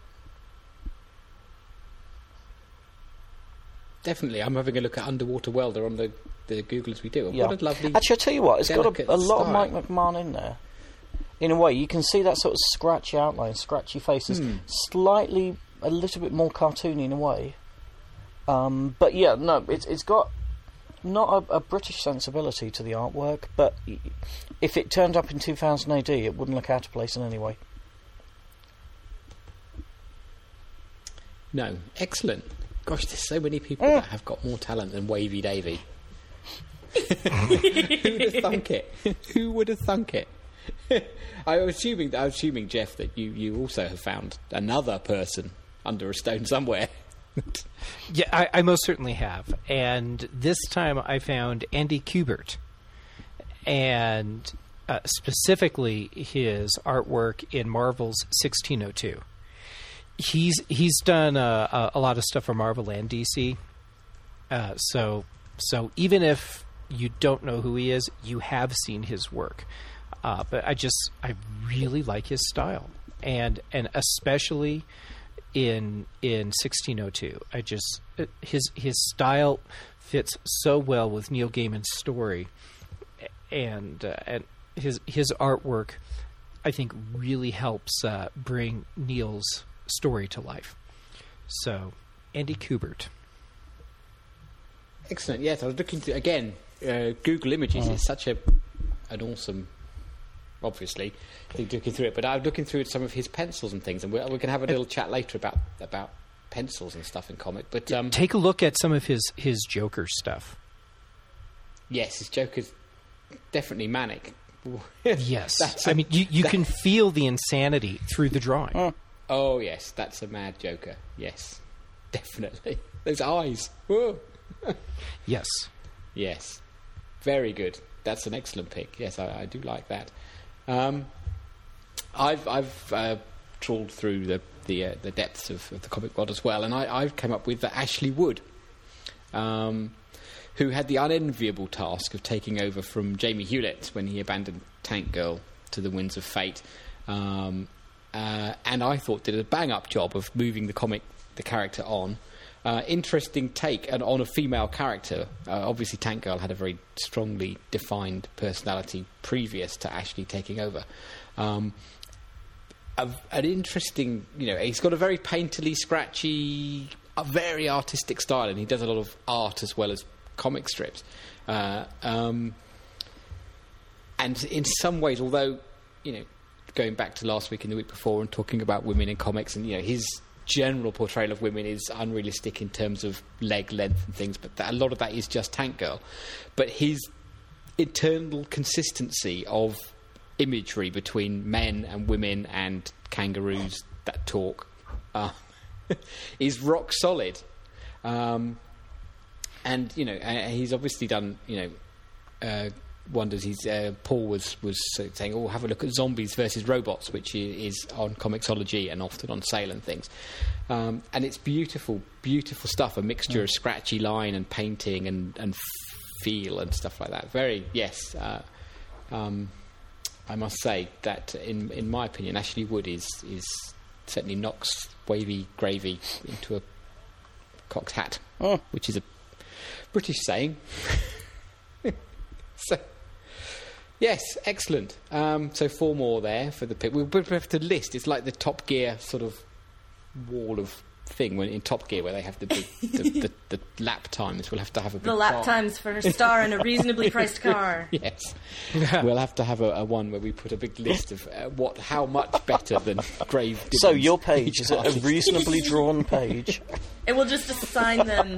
Definitely, I'm having a look at Underwater Welder on the, the Google as we do. Yeah. What a lovely... Actually, I'll tell you what, it's got delicate a, a lot style. of Mike McMahon in there. In a way, you can see that sort of scratchy outline, scratchy faces, Hmm. slightly, a little bit more cartoony in a way. Um, but yeah, no, it's it's got not a, a British sensibility to the artwork, but y- if it turned up in two thousand A D, it wouldn't look out of place in any way. No, excellent. Gosh, there's so many people Mm. that have got more talent than Wavy Davy. Who would have thunk it? Who would have thunk it? I was assuming, I was assuming, Jeff, that you, you also have found another person under a stone somewhere. Yeah, I, I most certainly have. And this time I found Andy Kubert, and uh, specifically his artwork in Marvel's sixteen oh two. He's he's done uh, a, a lot of stuff for Marvel and D C. Uh, so so even if you don't know who he is, you have seen his work. Uh, but I just I really like his style, and and especially in in sixteen oh two. I just his his style fits so well with Neil Gaiman's story, and uh, and his his artwork, I think, really helps uh, bring Neil's story to life. So, Andy Kubert. Excellent. Yes, I was looking to again. Uh, Google Images is such a an awesome, obviously, thing looking through it. But I'm looking through some of his pencils and things, and we we can have a little chat later about about pencils and stuff in comic. But um, take a look at some of his his Joker stuff. Yes, his Joker's definitely manic. Yes, That's a- I mean you, you that- can feel the insanity through the drawing. Oh. Oh yes, that's a mad Joker. Yes, definitely. Those eyes. Whoa. Yes, Yes, very good. That's an excellent pick. Yes, I, I do like that. Um, I've I've uh, trawled through the the, uh, the depths of, of the comic world as well, and I, I've come up with the Ashley Wood, um, who had the unenviable task of taking over from Jamie Hewlett when he abandoned Tank Girl to the winds of fate, um, uh, and I thought did a bang up job of moving the comic the character on. Uh, interesting take and on a female character. Uh, obviously, Tank Girl had a very strongly defined personality previous to Ashley taking over. Um, a, an interesting, you know, he's got a very painterly, scratchy, a very artistic style, and he does a lot of art as well as comic strips. Uh, um, and in some ways, although, you know, going back to last week and the week before and talking about women in comics, and, you know, his general portrayal of women is unrealistic in terms of leg length and things, but that, a lot of that is just Tank Girl. But his internal consistency of imagery between men and women and kangaroos that talk uh, is rock solid. Um, and, you know, uh, he's obviously done, you know, uh, wonders. He's uh, Paul was was saying, "Oh, have a look at Zombies versus Robots," which is on Comixology and often on sale and things. Um, and it's beautiful, beautiful stuff. A mixture of scratchy line and painting and and feel and stuff like that. Very yes. Uh, um, I must say that in in my opinion, Ashley Wood is is certainly knocks wavy gravy into a cocked hat, Oh. which is a British saying. So, yes, excellent. Um, so four more there for the pick. We'll have to list. It's like the Top Gear sort of wall of thing when in Top Gear where they have the big the, the, the lap times. We'll have to have a big The lap bar. times for a star in a reasonably priced car. Yes, we'll have to have a, a one where we put a big list of uh, what how much better than Grave. So Dibbons your page each is it a artist reasonably drawn page? And we'll just assign them.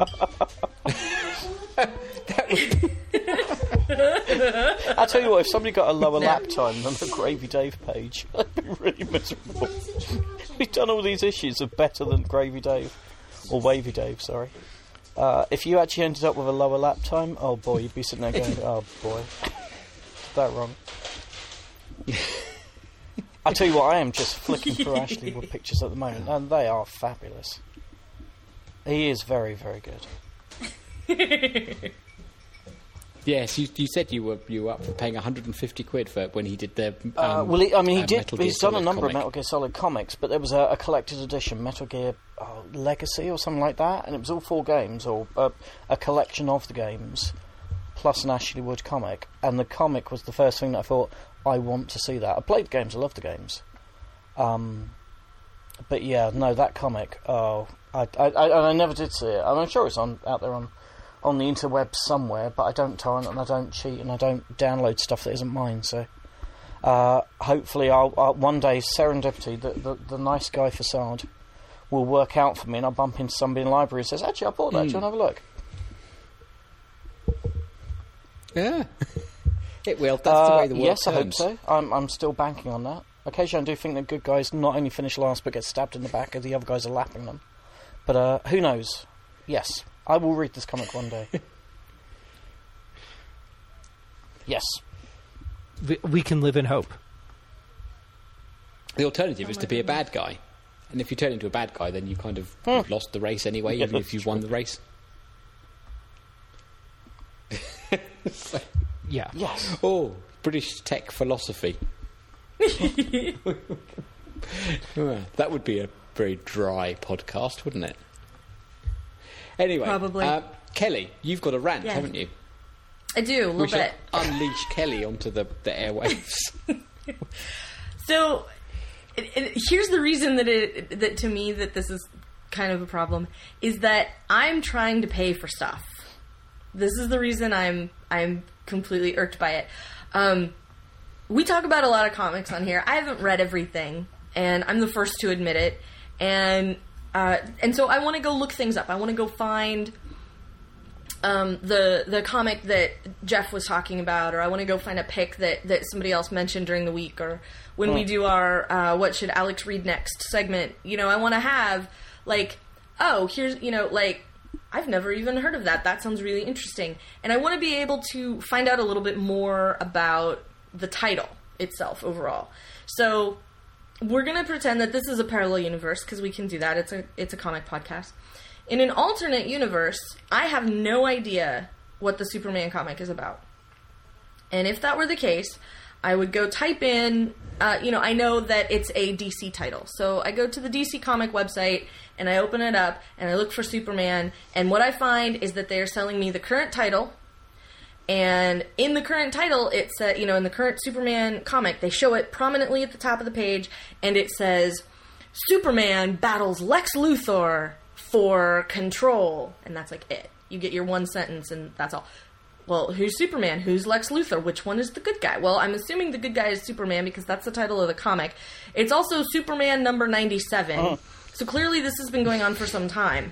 I tell you what, if somebody got a lower lap time than the Gravy Dave page, I'd be really miserable. We've done all these issues of better than Gravy Dave, or Wavy Dave, sorry. Uh, if you actually ended up with a lower lap time, oh boy, you'd be sitting there going, oh boy, is that wrong? I tell you what, I am just flicking through Ashley Wood pictures at the moment, and they are fabulous. He is very, very good. Yes, you, you said you were you were up for paying one hundred fifty quid for when he did the. Um, Uh, well, he, I mean, he uh, did. Metal Gear He's done a Solid number comic. of Metal Gear Solid comics, but there was a, a collector's edition, Metal Gear oh, Legacy or something like that, and it was all four games, or uh, a collection of the games, plus an Ashley Wood comic. And the comic was the first thing that I thought, I want to see that. I played the games, I loved the games. Um, but yeah, no, that comic. Oh, I, I, I, I never did see it. I'm sure it's on out there on. on the interwebs somewhere, but I don't torrent and I don't cheat and I don't download stuff that isn't mine, so uh, hopefully I'll, I'll one day serendipity the, the, the nice guy facade will work out for me and I'll bump into somebody in the library who says, actually I bought that, Mm. do you want to have a look? Yeah, it will. That's the Uh, way the world yes, I hope turns. so. I'm, I'm still banking on that. Occasionally I do think that good guys not only finish last but get stabbed in the back as the other guys are lapping them, but uh, who knows. Yes, I will read this comic one day. Yes. we, we can live in hope. The alternative Oh is my to be a goodness. bad guy, and if you turn into a bad guy, then you kind of Hmm. you've lost the race anyway, Yeah, even if that's you've true. won the race. Yeah. Yes. Oh, British tech philosophy. Yeah, that would be a very dry podcast, wouldn't it? Anyway, Probably. uh, Kelly, you've got a rant, Yes. haven't you? I do, a We little shall bit. unleash Kelly onto the, the airwaves. So, it, it, here's the reason that it that to me that this is kind of a problem is that I'm trying to pay for stuff. This is the reason I'm I'm completely irked by it. Um, we talk about a lot of comics on here. I haven't read everything, and I'm the first to admit it. And uh, and so I want to go look things up. I want to go find um, the the comic that Jeff was talking about, or I want to go find a pick that, that somebody else mentioned during the week, or when oh. we do our uh, What Should Alex Read Next segment. You know, I want to have, like, oh, here's, you know, like, I've never even heard of that. That sounds really interesting. And I want to be able to find out a little bit more about the title itself overall. So we're going to pretend that this is a parallel universe, because we can do that. It's a it's a comic podcast. In an alternate universe, I have no idea what the Superman comic is about. And if that were the case, I would go type in, uh, you know, I know that it's a D C title. So I go to the D C comic website, and I open it up, and I look for Superman, and what I find is that they're selling me the current title. And in the current title, it says, you know, in the current Superman comic, they show it prominently at the top of the page, and it says, Superman battles Lex Luthor for control. And that's like it. You get your one sentence, and that's all. Well, who's Superman? Who's Lex Luthor? Which one is the good guy? Well, I'm assuming the good guy is Superman, because that's the title of the comic. It's also Superman number ninety-seven. Oh. So clearly this has been going on for some time.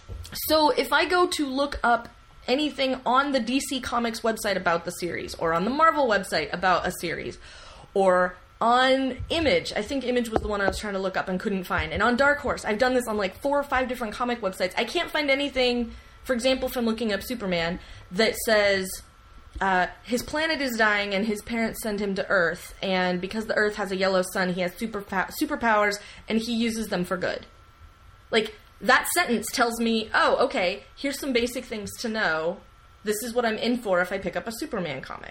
So if I go to look up anything on the D C Comics website about the series, or on the Marvel website about a series, or on Image, I think Image was the one I was trying to look up and couldn't find, and on Dark Horse, I've done this on like four or five different comic websites. I can't find anything, for example, from looking up Superman, that says uh, his planet is dying and his parents send him to Earth, and because the Earth has a yellow sun, he has super superpowers, and he uses them for good. Like, that sentence tells me, oh, okay, here's some basic things to know. This is what I'm in for if I pick up a Superman comic.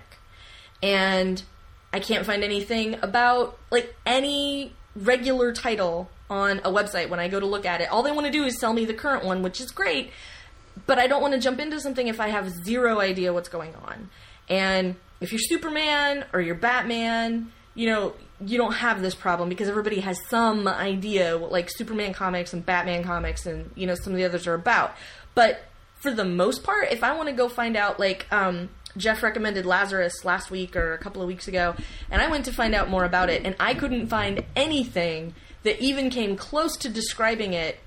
And I can't find anything about, like, any regular title on a website when I go to look at it. All they want to do is sell me the current one, which is great, but I don't want to jump into something if I have zero idea what's going on. And if you're Superman or you're Batman, you know, you don't have this problem because everybody has some idea what, like, Superman comics and Batman comics and, you know, some of the others are about. But for the most part, if I want to go find out, like, um, Jeff recommended Lazarus last week or a couple of weeks ago, and I went to find out more about it, and I couldn't find anything that even came close to describing it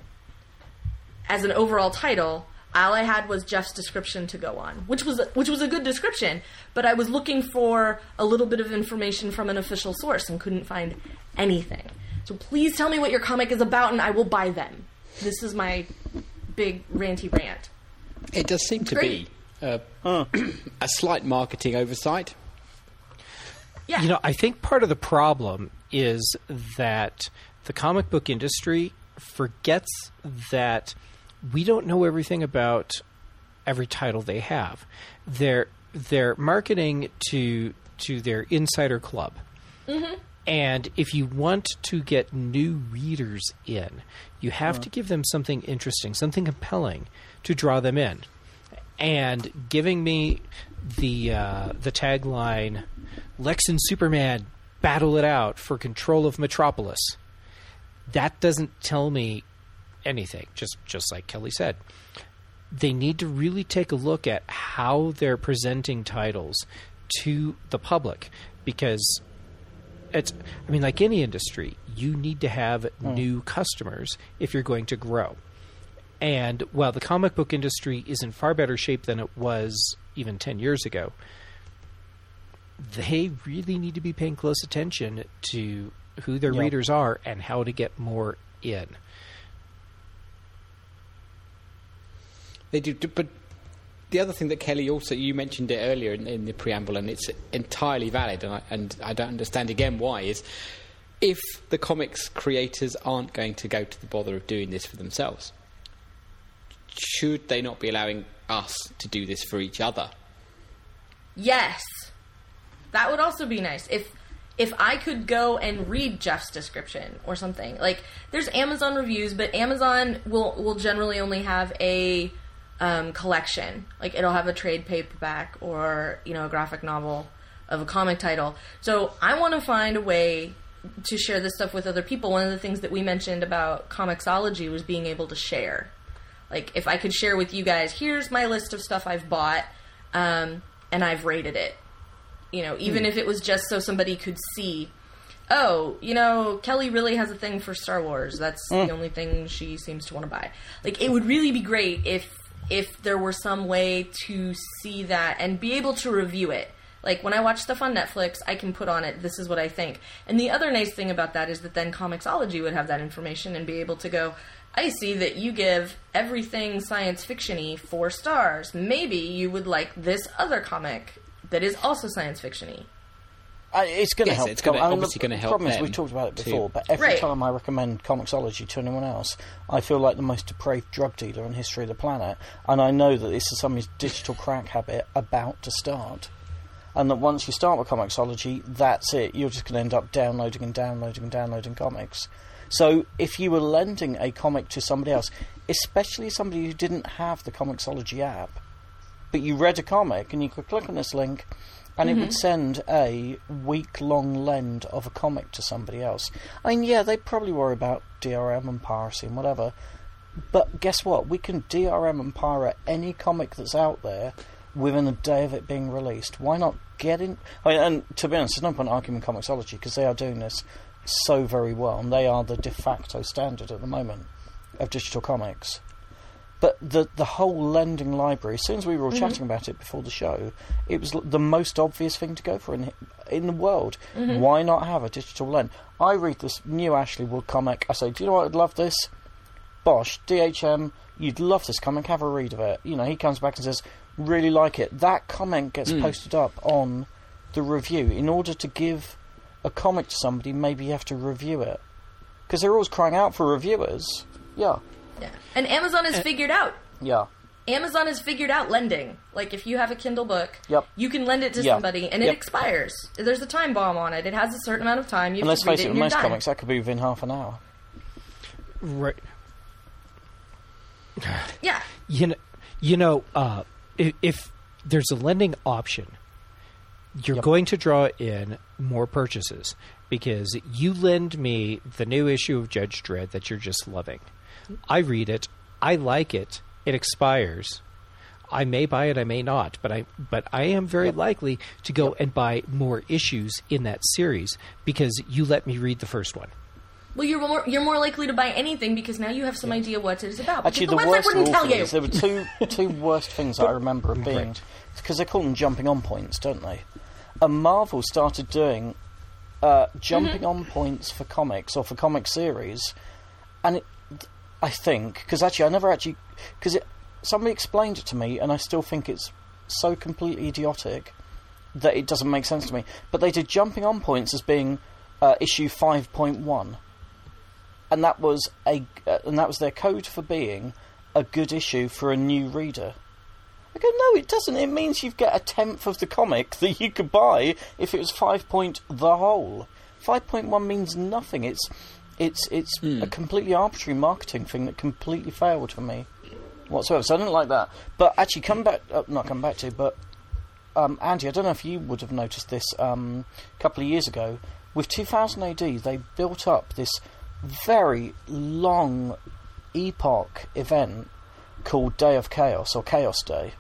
as an overall title. All I had was Jeff's description to go on, which was which was a good description, but I was looking for a little bit of information from an official source and couldn't find anything. So please tell me what your comic is about, and I will buy them. This is my big ranty rant. It does seem it's to great. be uh, a slight marketing oversight. Yeah. You know, I think part of the problem is that the comic book industry forgets that we don't know everything about every title they have. They're they're marketing to to their insider club. Mm-hmm. And if you want to get new readers in, you have uh-huh. to give them something interesting, something compelling to draw them in. And giving me the uh, the tagline, Lex and Superman battle it out for control of Metropolis, that doesn't tell me anything, just just like Kelly said. They need to really take a look at how they're presenting titles to the public, because it's, I mean, like any industry, you need to have mm. new customers if you're going to grow. And while the comic book industry is in far better shape than it was even ten years ago, they really need to be paying close attention to who their yep. readers are and how to get more in. They do, but the other thing that Kelly also, you mentioned it earlier in, in the preamble, and it's entirely valid, and I, and I don't understand again why, is if the comics creators aren't going to go to the bother of doing this for themselves, should they not be allowing us to do this for each other? Yes. That would also be nice. If if I could go and read Jeff's description or something. Like, there's Amazon reviews, but Amazon will, will generally only have a um, collection. Like, it'll have a trade paperback or, you know, a graphic novel of a comic title. So I want to find a way to share this stuff with other people. One of the things that we mentioned about Comixology was being able to share. Like, if I could share with you guys, here's my list of stuff I've bought, um, and I've rated it. You know, even Mm. if it was just so somebody could see, oh, you know, Kelly really has a thing for Star Wars. That's Mm. the only thing she seems to want to buy. Like, it would really be great if if there were some way to see that and be able to review it. Like, when I watch stuff on Netflix, I can put on it, this is what I think. And the other nice thing about that is that then Comixology would have that information and be able to go, I see that you give everything science fiction-y four stars. Maybe you would like this other comic that is also science fiction-y. Uh, it's going to Yes, help. it's gonna- I mean, obviously the gonna help problem is, them we've talked about it too. before, but every Right. time I recommend Comixology to anyone else, I feel like the most depraved drug dealer in history of the planet, and I know that this is somebody's digital crack habit about to start. And that once you start with Comixology, that's it. You're just going to end up downloading and downloading and downloading comics. So if you were lending a comic to somebody else, especially somebody who didn't have the Comixology app, but you read a comic and you could click on this link and Mm-hmm. it would send a week-long lend of a comic to somebody else. I mean, yeah, they'd probably worry about D R M and piracy and whatever, but guess what? We can D R M and pirate any comic that's out there within a day of it being released. Why not get in? I mean, and to be honest, there's no point arguing Comixology because they are doing this so very well, and they are the de facto standard at the moment of digital comics. But the the whole lending library, as soon as we were all Mm-hmm. chatting about it before the show, it was l- the most obvious thing to go for in in the world. Mm-hmm. Why not have a digital lend? I read this new Ashley Wood comic. I say, do you know what? I'd love this. Bosh, D H M, you'd love this comic. Have a read of it. You know, he comes back and says, really like it. That comment gets Mm. posted up on the review. In order to give a comic to somebody, maybe you have to review it. Because they're always crying out for reviewers. Yeah. Yeah. And Amazon has figured out. Yeah. Amazon has figured out lending. Like, if you have a Kindle book, Yep. you can lend it to Yeah. somebody, and it Yep. expires. There's a time bomb on it. It has a certain amount of time. You And have let's to read face it, it, and with you're most done. comics, that could be within half an hour. Right. Yeah. You know, you know uh, if, if there's a lending option, you're Yep. going to draw in more purchases because you lend me the new issue of Judge Dredd that you're just loving. I read it. I like it. It expires. I may buy it. I may not. But I but I am very Yep. likely to go and buy more issues in that series because you let me read the first one. Well, you're more you're more likely to buy anything because now you have some idea what it is about. Actually, because the, the website worst of wouldn't all tell you. things, there were two two worst things that I remember of being, Right. because they call them jumping on points, don't they? And Marvel started doing uh, jumping on points for comics or for comic series, and it, I think because actually I never actually because it somebody explained it to me, and I still think it's so completely idiotic that it doesn't make sense to me. But they did jumping on points as being uh, issue five point one. And that was a, uh, and that was their code for being a good issue for a new reader. I go, no, it doesn't. It means you get a tenth of the comic that you could buy if it was five point the whole. Five point one means nothing. It's, it's, it's Mm. a completely arbitrary marketing thing that completely failed for me whatsoever. So I didn't like that. But actually, come back, uh, not come back to, but um, Andy, I don't know if you would have noticed this um, a couple of years ago. With two thousand A D, they built up this very long epoch event called Day of Chaos or Chaos Day,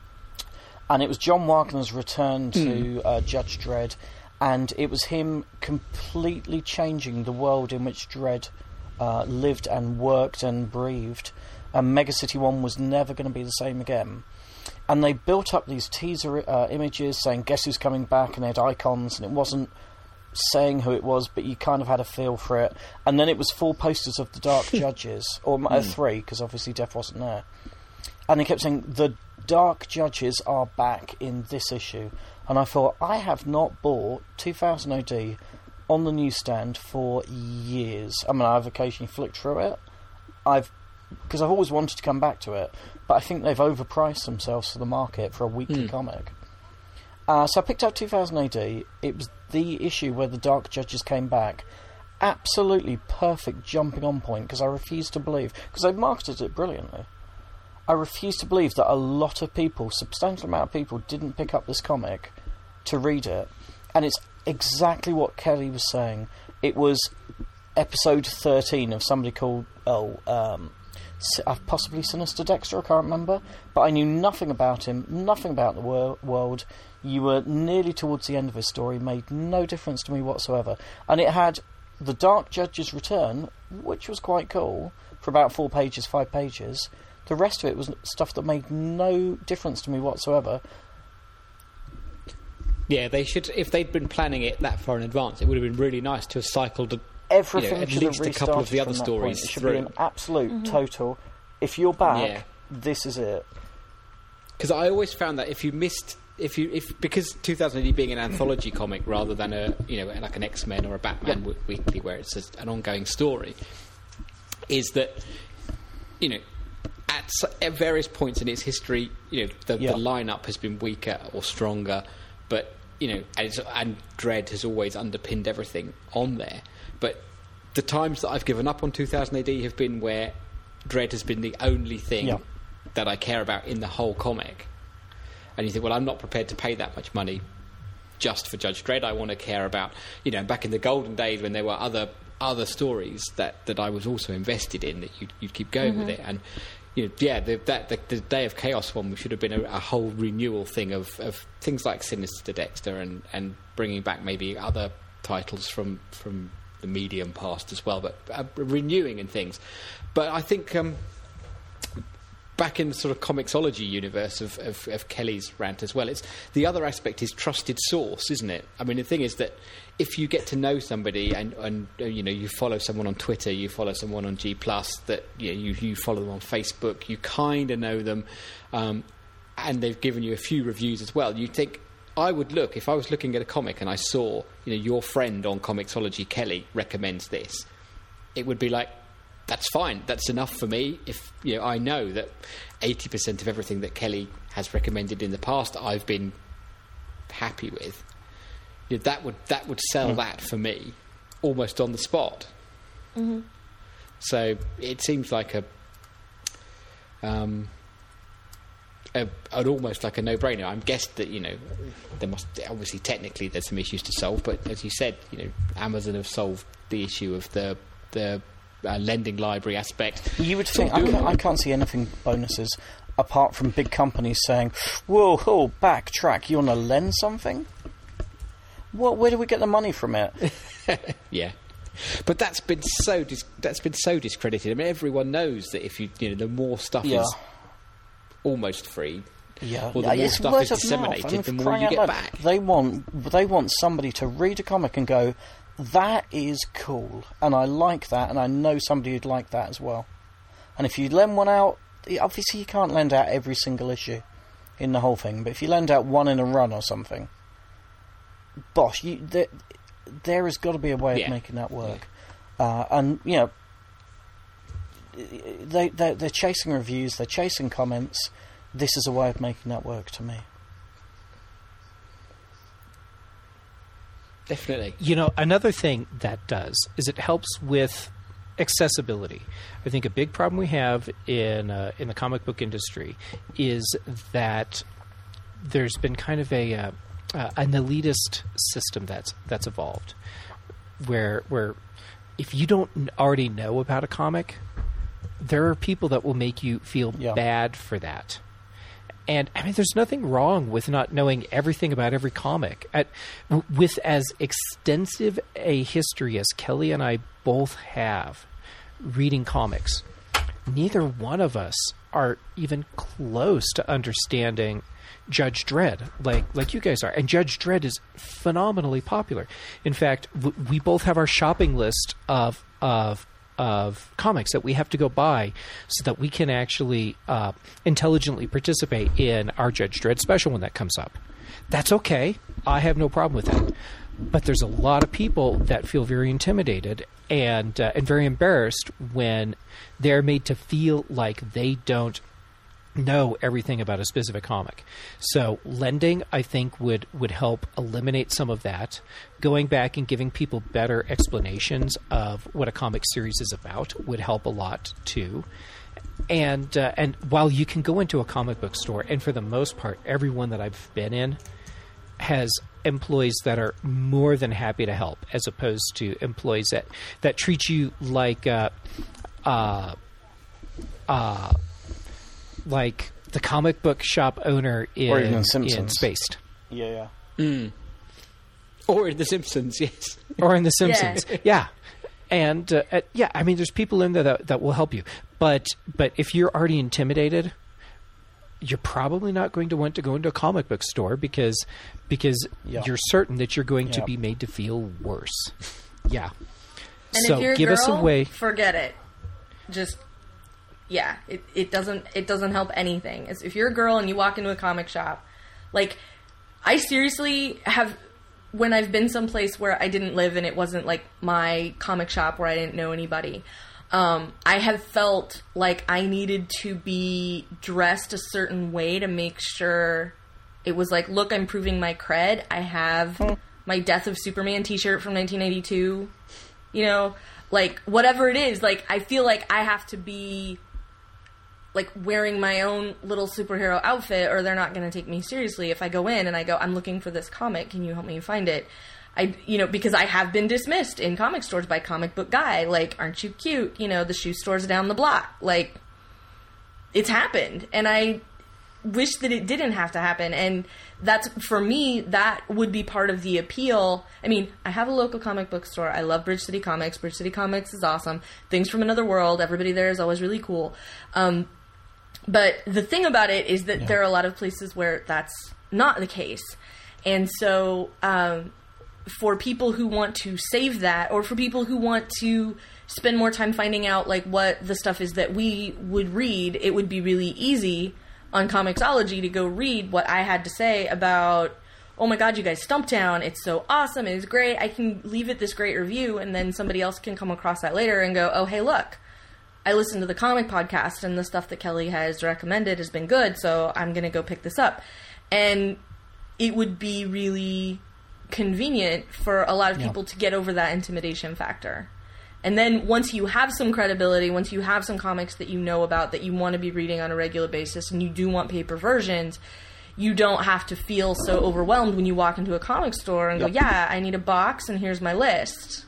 and it was John Wagner's return to uh, Judge Dredd, and it was him completely changing the world in which Dredd uh, lived and worked and breathed, and Mega City One was never going to be the same again. And they built up these teaser uh, images saying guess who's coming back, and they had icons, and it wasn't saying who it was, but you kind of had a feel for it. And then it was four posters of the Dark Judges, or uh, three, because obviously Death wasn't there. And they kept saying, the Dark Judges are back in this issue. And I thought, I have not bought two thousand A D on the newsstand for years. I mean, I've occasionally flicked through it. I've because I've always wanted to come back to it, but I think they've overpriced themselves for the market for a weekly Mm. comic. Uh, so I picked up two thousand A D. It was the issue where the Dark Judges came back. Absolutely perfect jumping on point, because I refuse to believe, because they marketed it brilliantly. I refuse to believe that a lot of people, substantial amount of people, didn't pick up this comic to read it. And it's exactly what Kelly was saying. It was episode thirteen of somebody called, oh, um, uh, possibly Sinister Dexter, I can't remember, but I knew nothing about him, nothing about the wor- world. You were nearly towards the end of his story, made no difference to me whatsoever. And it had the Dark Judge's Return, which was quite cool, for about four pages, five pages. The rest of it was stuff that made no difference to me whatsoever. Yeah, they should. If they'd been planning it that far in advance, it would have been really nice to have cycled a, Everything you know, at should least have a couple of the other restarted from that stories point. It should through. be an absolute mm-hmm. total. If you're back, Yeah. this is it. Because I always found that if you missed, if you if because two thousand A D being an anthology comic rather than a you know like an X-Men or a Batman Yep. weekly where it's just an ongoing story, is that you know at, s- at various points in its history, you know the, Yeah. the lineup has been weaker or stronger, but you know and, it's, and Dread has always underpinned everything on there. But the times that I've given up on two thousand A D have been where Dread has been the only thing Yeah. that I care about in the whole comic. And you think, well, I'm not prepared to pay that much money just for Judge Dredd. I want to care about, you know, back in the golden days when there were other other stories that, that I was also invested in, that you'd, you'd keep going with it. And, you know, yeah, the, that, the, the Day of Chaos one should have been a, a whole renewal thing of, of things like Sinister Dexter and, and bringing back maybe other titles from, from the medium past as well, but uh, renewing and things. But I think... Um, back in the sort of comicsology universe of, of, of Kelly's rant as well, it's the other aspect is trusted source, isn't it? I mean, the thing is that if you get to know somebody and, and uh, you know, you follow someone on Twitter, you follow someone on G plus, that you know, you, you follow them on Facebook, you kind of know them, um, and they've given you a few reviews as well. You think, I would look, if I was looking at a comic and I saw, you know, your friend on Comicsology, Kelly, recommends this, it would be like, that's fine. That's enough for me. If you know, I know that eighty percent of everything that Kelly has recommended in the past, I've been happy with. You know, that would that would sell mm. that for me, almost on the spot. Mm-hmm. So it seems like a, um, a, an almost like a no-brainer. I'm guessed that you know there must obviously technically there's some issues to solve, but as you said, you know, Amazon have solved the issue of the the. Uh, lending library aspect. You would think, I can't, I can't see anything bonuses apart from big companies saying, whoa, whoa, backtrack, you want to lend something? What? Where do we get the money from it? Yeah, but that's been so dis- that's been so discredited. I mean, everyone knows that if you you know the more stuff Yeah. is almost free, Yeah, or the yeah, more it's stuff word is of disseminated, mouth. I mean, the for more crying you out get loud, back. They want they want somebody to read a comic and go, that is cool, and I like that, and I know somebody who'd like that as well. And if you lend one out, obviously you can't lend out every single issue in the whole thing, but if you lend out one in a run or something, bosh, you, there, there has got to be a way Yeah. of making that work. Yeah. Uh, and, you know, they, they're, they're chasing reviews, they're chasing comments. This is a way of making that work to me. Definitely. You know, another thing that does is it helps with accessibility. I think a big problem we have in uh, in the comic book industry is that there's been kind of a uh, uh, an elitist system that's that's evolved, where where if you don't already know about a comic, there are people that will make you feel Yeah. bad for that. And, I mean, there's nothing wrong with not knowing everything about every comic. At, w- with as extensive a history as Kelly and I both have reading comics, neither one of us are even close to understanding Judge Dredd like, like you guys are. And Judge Dredd is phenomenally popular. In fact, w- we both have our shopping list of of of comics that we have to go buy so that we can actually uh, intelligently participate in our Judge Dredd special when that comes up. That's okay. I have no problem with that. But there's a lot of people that feel very intimidated and uh, and very embarrassed when they're made to feel like they don't know everything about a specific comic. So lending, I think, would, would help eliminate some of that. Going back and giving people better explanations of what a comic series is about would help a lot too. And uh, and while you can go into a comic book store, and for the most part, everyone that I've been in has employees that are more than happy to help, as opposed to employees that, that treat you like uh, uh, uh, like the comic book shop owner in, Or even in Simpsons. Spaced. Yeah, yeah. Mm. Or in The Simpsons, yes. Or in The Simpsons. Yeah. yeah. And, uh, uh, yeah, I mean, there's people in there that, that will help you. But but if you're already intimidated, you're probably not going to want to go into a comic book store because because Yeah. you're certain that you're going to Yeah. be made to feel worse. Yeah. And so if you're a give girl, us a way. forget it. Just yeah, it, it doesn't it doesn't help anything. It's, if you're a girl and you walk into a comic shop, like I seriously have, when I've been someplace where I didn't live and it wasn't like my comic shop where I didn't know anybody, um, I have felt like I needed to be dressed a certain way to make sure it was like, look, I'm proving my cred. I have my Death of Superman t-shirt from nineteen ninety-two. You know, like whatever it is, like I feel like I have to be like wearing my own little superhero outfit or they're not going to take me seriously. If I go in and I go, I'm looking for this comic, can you help me find it? I, you know, because I have been dismissed in comic stores by Comic Book Guy, like, aren't you cute? You know, the shoe stores down the block. Like, it's happened. And I wish that it didn't have to happen. And that's, for me, that would be part of the appeal. I mean, I have a local comic book store. I love Bridge City Comics. Bridge City Comics is awesome. Things from Another World. Everybody there is always really cool. Um, But the thing about it is that yeah. there are a lot of places where that's not the case. And so um, for people who want to save that, or for people who want to spend more time finding out like what the stuff is that we would read, it would be really easy on Comixology to go read what I had to say about, oh my god, you guys, Stumptown, it's so awesome, it's great, I can leave it this great review, and then somebody else can come across that later and go, oh, hey, look, I listened to the comic podcast and the stuff that Kelly has recommended has been good, so I'm going to go pick this up. And it would be really convenient for a lot of people yeah. to get over that intimidation factor. And then once you have some credibility, once you have some comics that you know about, that you want to be reading on a regular basis, and you do want paper versions, you don't have to feel so overwhelmed when you walk into a comic store and yep. go, yeah, I need a box and here's my list.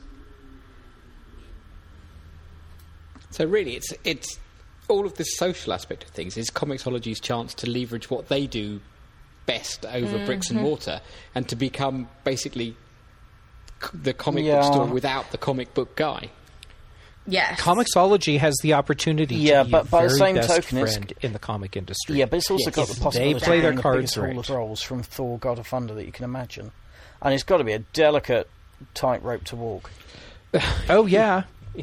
So really, it's it's all of the social aspect of things is Comixology's chance to leverage what they do best over mm-hmm. bricks and mortar, and to become basically c- the comic yeah. book store without the comic book guy. Yes, Comixology has the opportunity yeah, to be but a by very the same best token, friend in the comic industry. Yeah, but it's also yes. got the possibility They play their of the cards biggest right. Hall of Rolls from Thor: God of Thunder that you can imagine, and it's got to be a delicate tightrope to walk. Oh yeah.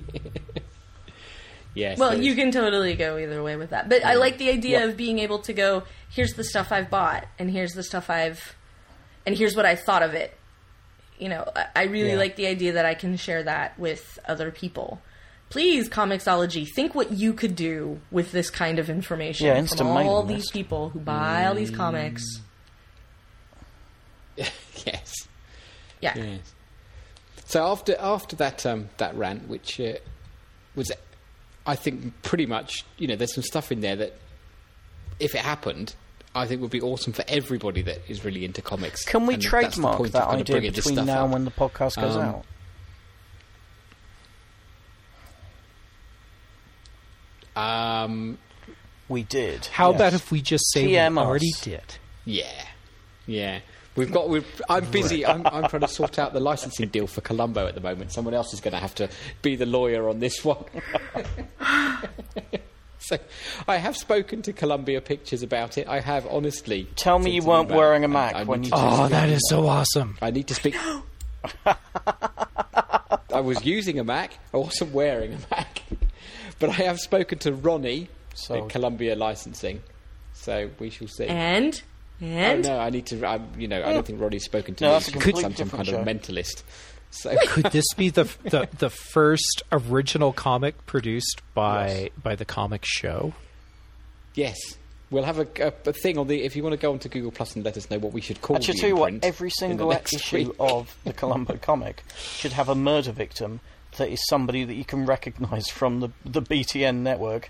Yes, well, you can totally go either way with that. But yeah. I like the idea yep. of being able to go, here's the stuff I've bought, and here's the stuff I've... and here's what I thought of it. You know, I, I really yeah. like the idea that I can share that with other people. Please, Comixology, think what you could do with this kind of information yeah, from all these list. people who buy mm. all these comics. yes. Yeah. Yes. So after after that um, that rant, which uh, was... I think pretty much, you know, there's some stuff in there that, if it happened, I think would be awesome for everybody that is really into comics. Can we and trademark that idea between now up. and when the podcast goes um, out? Um, we did. How yes. about if we just say T M we us. already did? Yeah, yeah. We've got. We've, I'm busy. I'm, I'm trying to sort out the licensing deal for Columbo at the moment. Someone else is going to have to be the lawyer on this one. So, I have spoken to Columbia Pictures about it. I have honestly. Tell me you weren't about, wearing a Mac I, I when you. Oh, that is so awesome! I need to speak. I was using a Mac. I wasn't wearing a Mac, but I have spoken to Ronnie so, at Columbia Licensing. So we shall see. And. And? Oh, no, I need to. I, you know, I don't think Roddy's spoken to no, me. That's a Could some, some show. kind of mentalist. So could this be the, the the first original comic produced by yes. by the Comic Show? Yes, we'll have a, a, a thing on the. If you want to go onto Google Plus and let us know what we should call. I should the tell you what. imprint Every single issue week. of the Columbo comic should have a murder victim that is somebody that you can recognise from the the B T N network.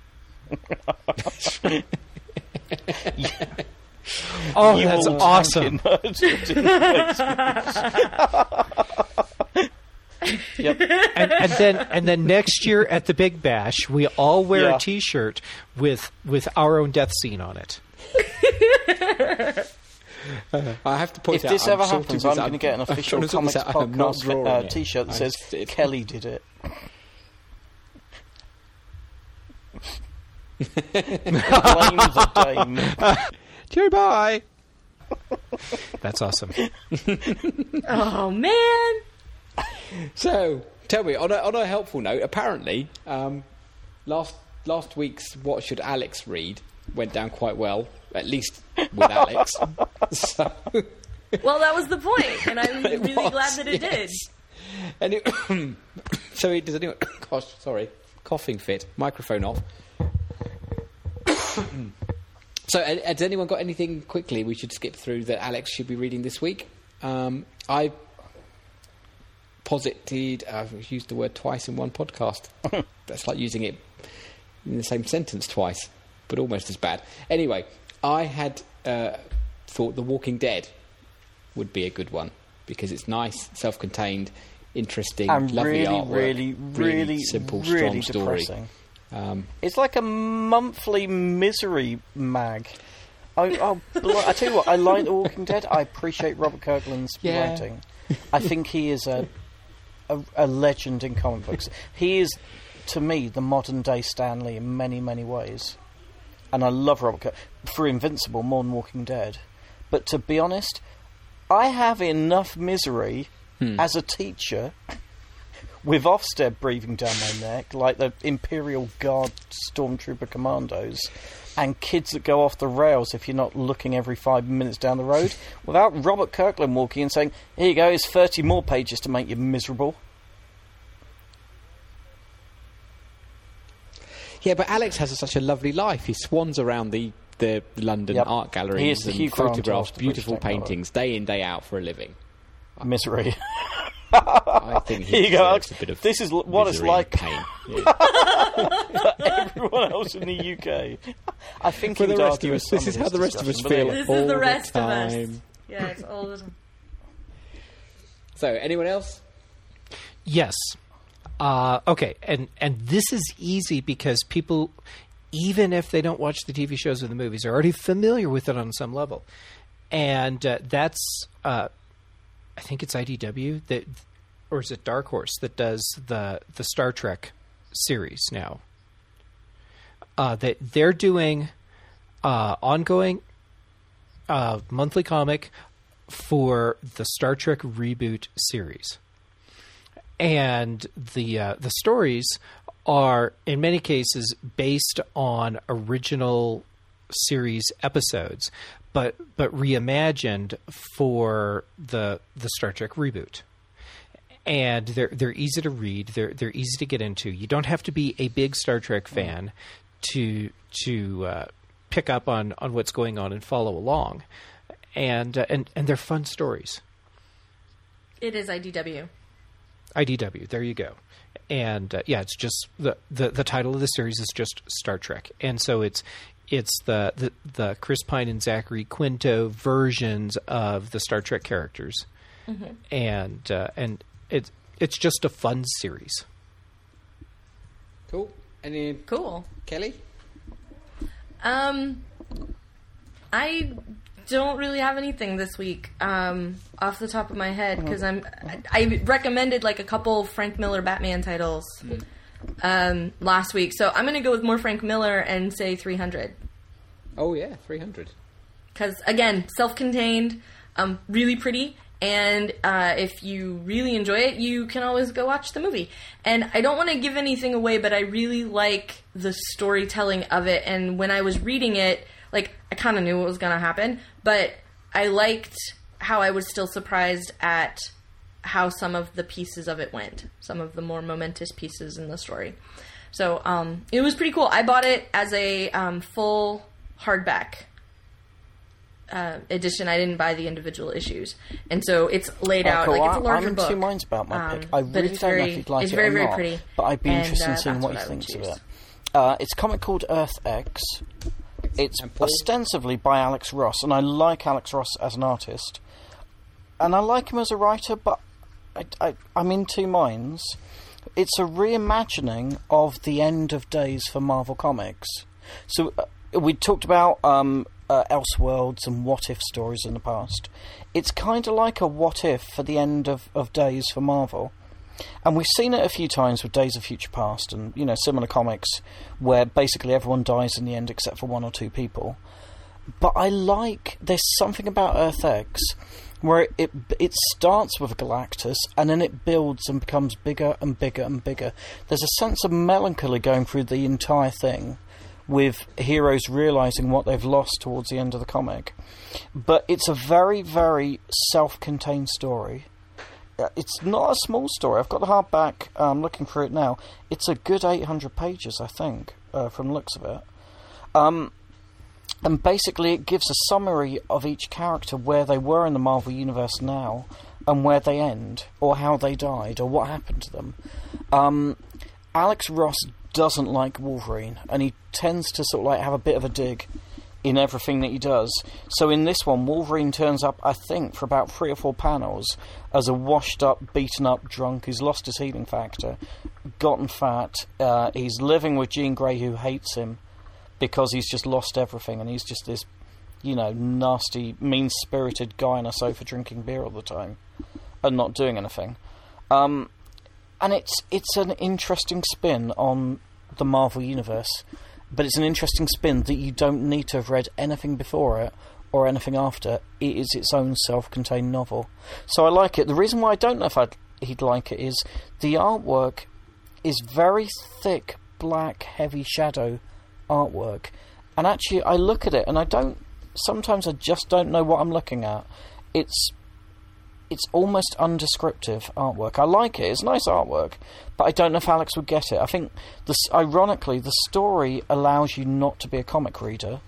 yeah. Oh, you that's awesome! Yep. and, and then and then next year at the Big Bash, we all wear Yeah. a T-shirt with with our own death scene on it. I have to point If out. this I'm ever sorting happens, this I'm out. going to get an I'm official trying to sort Comics this out. I'm not Podcast drawing uh, it. T-shirt that I- says it- Kelly did it. Blame the dame. Cheerio, bye. That's awesome. Oh man. So, tell me, on a, on a helpful note, apparently, um, last last week's What Should Alex Read went down quite well, at least with Alex. So, Well, that was the point, and I'm it really was, glad that it yes. And it, so, it, does anyone... Gosh, sorry. Coughing fit. Microphone off. So, uh, has anyone got anything quickly we should skip through that Alex should be reading this week? Um, I posited... I've used the word twice in one podcast. That's like using it in the same sentence twice, but almost as bad. Anyway, I had uh, thought The Walking Dead would be a good one because it's nice, self-contained, interesting, And lovely really, artwork, really, really, simple, really strong story. depressing. Um, It's like a monthly misery mag. I, oh, bl- I tell you what, I like The Walking Dead. I appreciate Robert Kirkland's Yeah. writing. I think he is a, a a legend in comic books. He is, to me, the modern day Stan Lee in many, many ways. And I love Robert Kirk for Invincible more than Walking Dead. But to be honest, I have enough misery Hmm. as a teacher with Ofsted breathing down my neck, like the Imperial Guard Stormtrooper Commandos, and kids that go off the rails if you're not looking every five minutes down the road, without Robert Kirkland walking in saying, here you go, here's thirty more pages to make you miserable. yeah, but Alex has a, such a lovely life. He swans around the, the London Yep. art He is galleries the and Hugh Grant photographs of the British beautiful technology. paintings day in, day out for a living. Misery. I think he Here you go, deserves Alex. a bit of This is l- what it's misery and like pain. Yeah. everyone else in the U K. I think For he the would rest argue of with us, this some is of how the rest of us discussion, but feel. anyway. This all is the the rest of us. time. Yeah, it's all the time. So, anyone else? Yes. Uh, okay, and and this is easy because people, even if they don't watch the T V shows or the movies, are already familiar with it on some level, and uh, that's uh, I think it's I D W that, or is it Dark Horse that does the the Star Trek series now. Uh, that they're doing uh, ongoing uh, monthly comic for the Star Trek reboot series. And the uh, the stories are, in many cases, based on original series episodes, but but reimagined for the the Star Trek reboot. And they're they're easy to read. They're they're easy to get into. You don't have to be a big Star Trek fan to to uh, pick up on, on what's going on and follow along. And uh, and and they're fun stories. It is I D W. I D W. There you go. And uh, yeah, it's just the, the the title of the series is just Star Trek, and so it's it's the the, the Chris Pine and Zachary Quinto versions of the Star Trek characters, mm-hmm. and uh, and it's it's just a fun series. Cool. Any Cool. Kelly? Um, I don't really have anything this week um, off the top of my head because I'm. I recommended like a couple Frank Miller Batman titles um, last week, so I'm going to go with more Frank Miller and say three hundred. Oh yeah, three hundred. Because again, self-contained, um, really pretty, and uh, if you really enjoy it, you can always go watch the movie. And I don't want to give anything away, but I really like the storytelling of it. And when I was reading it, like I kind of knew what was going to happen, but I liked how I was still surprised at how some of the pieces of it went, some of the more momentous pieces in the story. So um, it was pretty cool. I bought it as a um, full hardback uh, edition. I didn't buy the individual issues, and so it's laid Oh, out cool. like it's a I- larger I'm in book. two minds about my Um, pick. I but really it's don't know very- if you'd like it's it very, or very not, pretty, but I'd be and, interested uh, in seeing that's what what he I would thinks of choose. it. Uh, it's a comic called Earth X. It's And Paul? ostensibly by Alex Ross, and I like Alex Ross as an artist, and I like him as a writer, but I, I, I'm in two minds. It's a reimagining of the end of days for Marvel Comics. So uh, we talked about um, uh, Elseworlds and what if stories in the past. It's kind of like a what if for the end of, of days for Marvel. And we've seen it a few times with Days of Future Past and, you know, similar comics where basically everyone dies in the end except for one or two people. But I like, there's something about Earth X where it, it it starts with Galactus and then it builds and becomes bigger and bigger and bigger. There's a sense of melancholy going through the entire thing, with heroes realising what they've lost towards the end of the comic. But it's a very, very self-contained story. It's not a small story. I've got the hardback, I'm looking through it now. It's a good eight hundred pages, I think, uh, from the looks of it. Um... And basically it gives a summary of each character, where they were in the Marvel Universe now, and where they end, or how they died, or what happened to them. Um, Alex Ross doesn't like Wolverine, and he tends to sort of like have a bit of a dig in everything that he does. So in this one, Wolverine turns up, I think, for about three or four panels, as a washed-up, beaten-up drunk who's lost his healing factor, gotten fat, uh, he's living with Jean Grey, who hates him, because he's just lost everything, and he's just this, you know, nasty, mean-spirited guy on a sofa drinking beer all the time, and not doing anything. Um, and it's it's an interesting spin on the Marvel Universe, but it's an interesting spin that you don't need to have read anything before it, or anything after. It is its own self-contained novel. So I like it. The reason why I don't know if I'd, he'd like it is the artwork is very thick, black, heavy shadow artwork, and actually I look at it and I don't sometimes I just don't know what I'm looking at. It's it's almost undescriptive artwork. I like it, it's nice artwork, but I don't know if Alex would get it. I think this, ironically, the story allows you not to be a comic reader.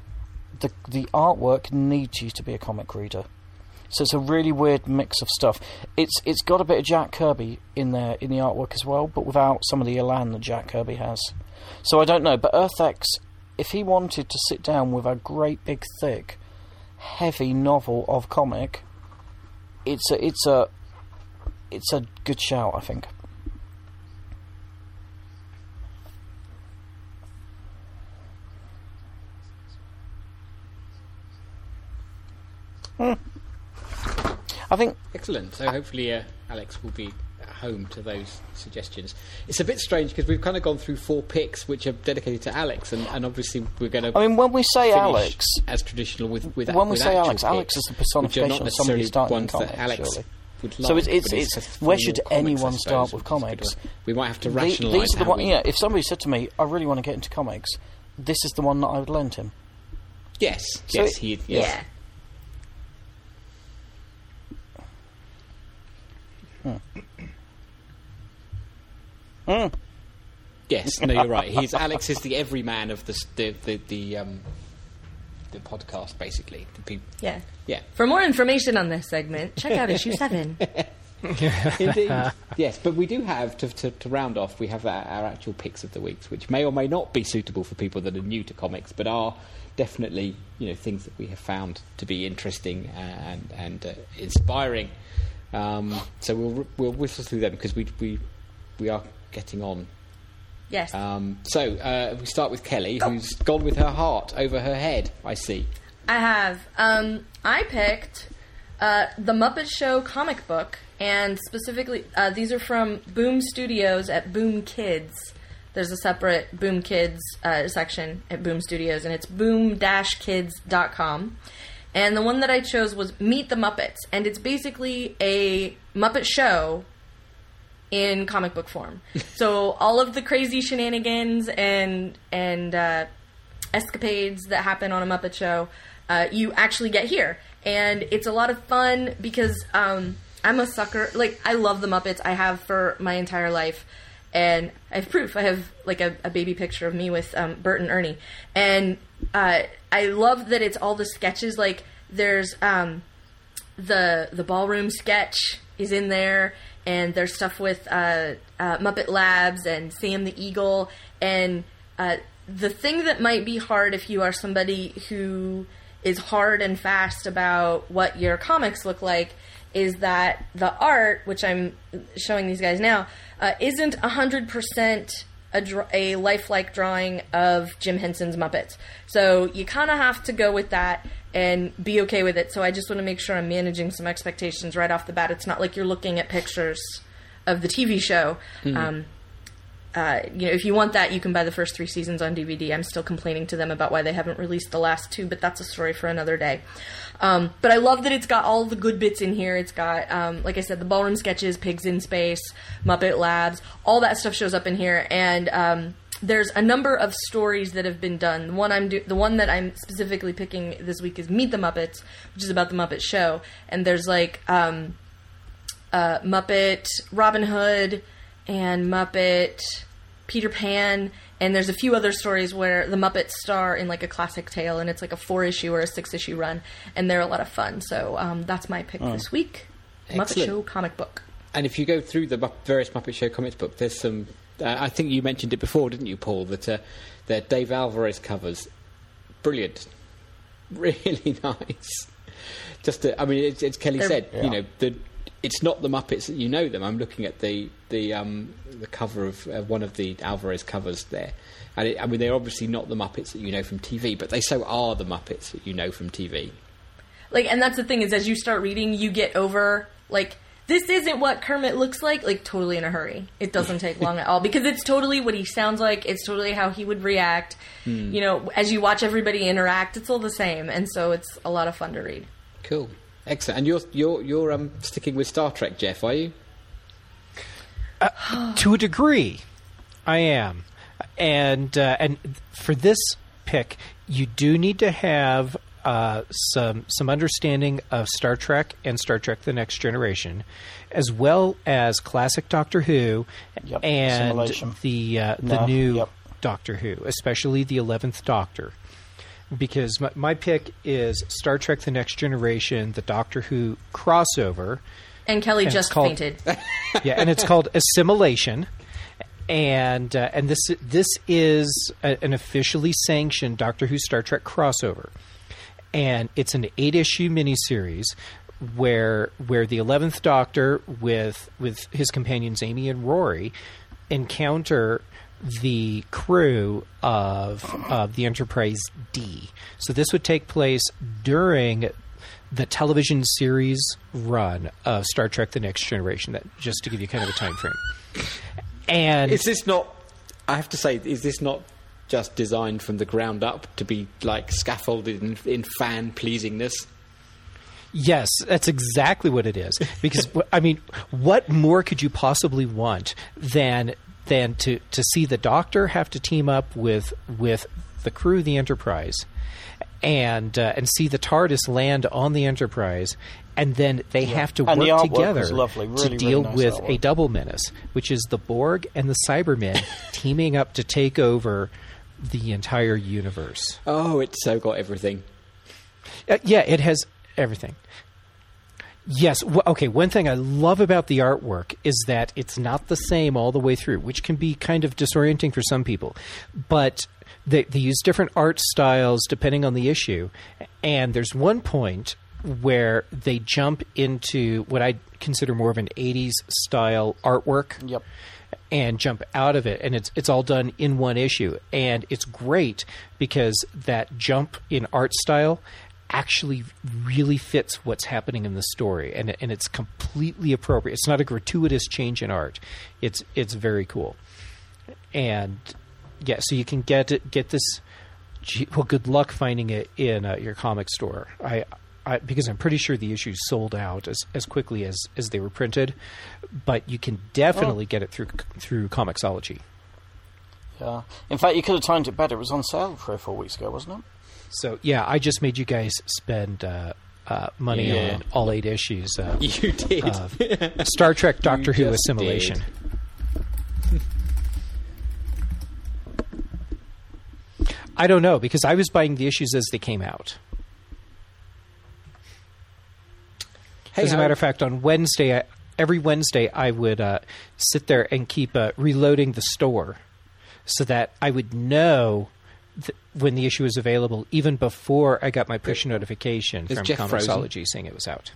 The the artwork needs you to be a comic reader. So it's a really weird mix of stuff. It's it's got a bit of Jack Kirby in there in the artwork as well, but without some of the elan that Jack Kirby has. So I don't know, but Earth X, if he wanted to sit down with a great big thick heavy novel of comic, it's a it's a it's a good shout, I think. Hmm. I think excellent. So hopefully uh, Alex will be at home to those suggestions. It's a bit strange because we've kind of gone through four picks which are dedicated to Alex, and, and obviously we're going to. I mean, when we say Alex, as traditional with with when we with say Alex, picks, Alex is the personification of somebody starting in comics. Alex would like, so it's it's, it's, it's where should anyone comics, start with comics? We might have to the, rationalise. These are the one. We... Yeah, if somebody said to me, "I really want to get into comics," this is the one that I would lend him. Yes, so yes, it, he. Yes. Yeah. Hmm. Mm. Yes, no, you're right. He's Alex is the everyman of the the the, the um the podcast, basically. The people. Yeah. Yeah. For more information on this segment, check out issue seven. Indeed. Yes, but we do have to, to to round off. We have our, our actual picks of the weeks, which may or may not be suitable for people that are new to comics, but are definitely, you know, things that we have found to be interesting and and uh, inspiring. Um, so we'll we'll whistle through them because we we we are getting on. Yes. Um, so uh, we start with Kelly, who's gone with her heart over her head. I see. I have. Um, I picked uh, the Muppet Show comic book, and specifically, uh, these are from Boom Studios at Boom Kids. There's a separate Boom Kids uh, section at Boom Studios, and it's boom dash kids dot com. And the one that I chose was Meet the Muppets, and it's basically a Muppet Show in comic book form. So all of the crazy shenanigans and and uh, escapades that happen on a Muppet Show, uh, you actually get here. And it's a lot of fun because um, I'm a sucker. Like, I love the Muppets. I have for my entire life. And I have proof. I have, like, a, a baby picture of me with um, Bert and Ernie. And uh, I love that it's all the sketches. Like, there's um, the the ballroom sketch is in there. And there's stuff with uh, uh, Muppet Labs and Sam the Eagle. And uh, the thing that might be hard if you are somebody who is hard and fast about what your comics look like is that the art, which I'm showing these guys now, uh, isn't one hundred percent a, dr- a lifelike drawing of Jim Henson's Muppets. So you kind of have to go with that and be okay with it. So I just want to make sure I'm managing some expectations right off the bat. It's not like you're looking at pictures of the T V show. Mm-hmm. Um, uh, you know, if you want that, you can buy the first three seasons on D V D. I'm still complaining to them about why they haven't released the last two, but that's a story for another day. Um, but I love that it's got all the good bits in here. It's got, um, like I said, the ballroom sketches, Pigs in Space, Muppet Labs, all that stuff shows up in here. And um, there's a number of stories that have been done. The one I'm do- the one that I'm specifically picking this week is Meet the Muppets, which is about the Muppet Show. And there's like um, uh, Muppet Robin Hood and Muppet Peter Pan, and there's a few other stories where the Muppets star in like a classic tale, and it's like a four-issue or a six-issue run, and they're a lot of fun. So um, that's my pick oh. this week. Excellent. Muppet Show comic book. And if you go through the various Muppet Show comics book, there's some... Uh, I think you mentioned it before, didn't you, Paul, that uh, they're Dave Alvarez covers. Brilliant. Really nice. Just, to, I mean, it's, it's Kelly they're, said, yeah. you know, the... It's not the Muppets that you know them. I'm looking at the the um, the cover of uh, one of the Alvarez covers there, and it, I mean they're obviously not the Muppets that you know from T V, but they so are the Muppets that you know from T V. Like, and that's the thing is, as you start reading, you get over like this isn't what Kermit looks like. Like totally in a hurry. It doesn't take long at all because it's totally what he sounds like. It's totally how he would react. Hmm. You know, as you watch everybody interact, it's all the same, and so it's a lot of fun to read. Cool. Excellent. And you're you're you're um, sticking with Star Trek, Jeff, are you? Uh, to a degree, I am. And uh, and for this pick, you do need to have uh, some some understanding of Star Trek and Star Trek: The Next Generation, as well as classic Doctor Who yep. and Simulation. the uh, the no. new yep. Doctor Who, especially the eleventh Doctor. Because my, my pick is Star Trek: The Next Generation, the Doctor Who crossover. And Kelly and just called, fainted. Yeah, and it's called Assimilation. And uh, and this this is a, an officially sanctioned Doctor Who Star Trek crossover. And it's an eight-issue miniseries where where the eleventh Doctor with with his companions Amy and Rory encounter the crew of of the Enterprise D. So this would take place during the television series run of Star Trek: The Next Generation. That just to give you kind of a time frame. And is this not? I have to say, is this not just designed from the ground up to be like scaffolded in, in fan pleasingness? Yes, that's exactly what it is. Because I mean, what more could you possibly want than than to, to see the Doctor have to team up with with the crew of the Enterprise, and uh, and see the TARDIS land on the Enterprise, and then they yeah. have to and work together lovely. Really, to deal really nice with artwork. a double menace, which is the Borg and the Cybermen teaming up to take over the entire universe. Oh, it's so got everything. Uh, yeah, it has everything. Yes. W- okay. One thing I love about the artwork is that it's not the same all the way through, which can be kind of disorienting for some people. But they, they use different art styles depending on the issue. And there's one point where they jump into what I consider more of an eighties style artwork. Yep. And jump out of it, and it's it's all done in one issue. And it's great because that jump in art style actually really fits what's happening in the story, and and it's completely appropriate. It's not a gratuitous change in art. It's it's very cool, and yeah, so you can get it, get this. Well, good luck finding it in uh, your comic store. I, I because I'm pretty sure the issues sold out as as quickly as as they were printed, but you can definitely oh. get it through through Comixology. Yeah, in fact, you could have timed it better. It was on sale three or four weeks ago, wasn't it? So, yeah, I just made you guys spend uh, uh, money yeah. on all eight issues of you did. Uh, Star Trek Doctor Who Assimilation. I don't know, because I was buying the issues as they came out. Hey, as a matter of fact, on Wednesday, I, every Wednesday, I would uh, sit there and keep uh, reloading the store so that I would know... Th- when the issue was available, even before I got my push notification Is from Jeff Comixology saying it was out.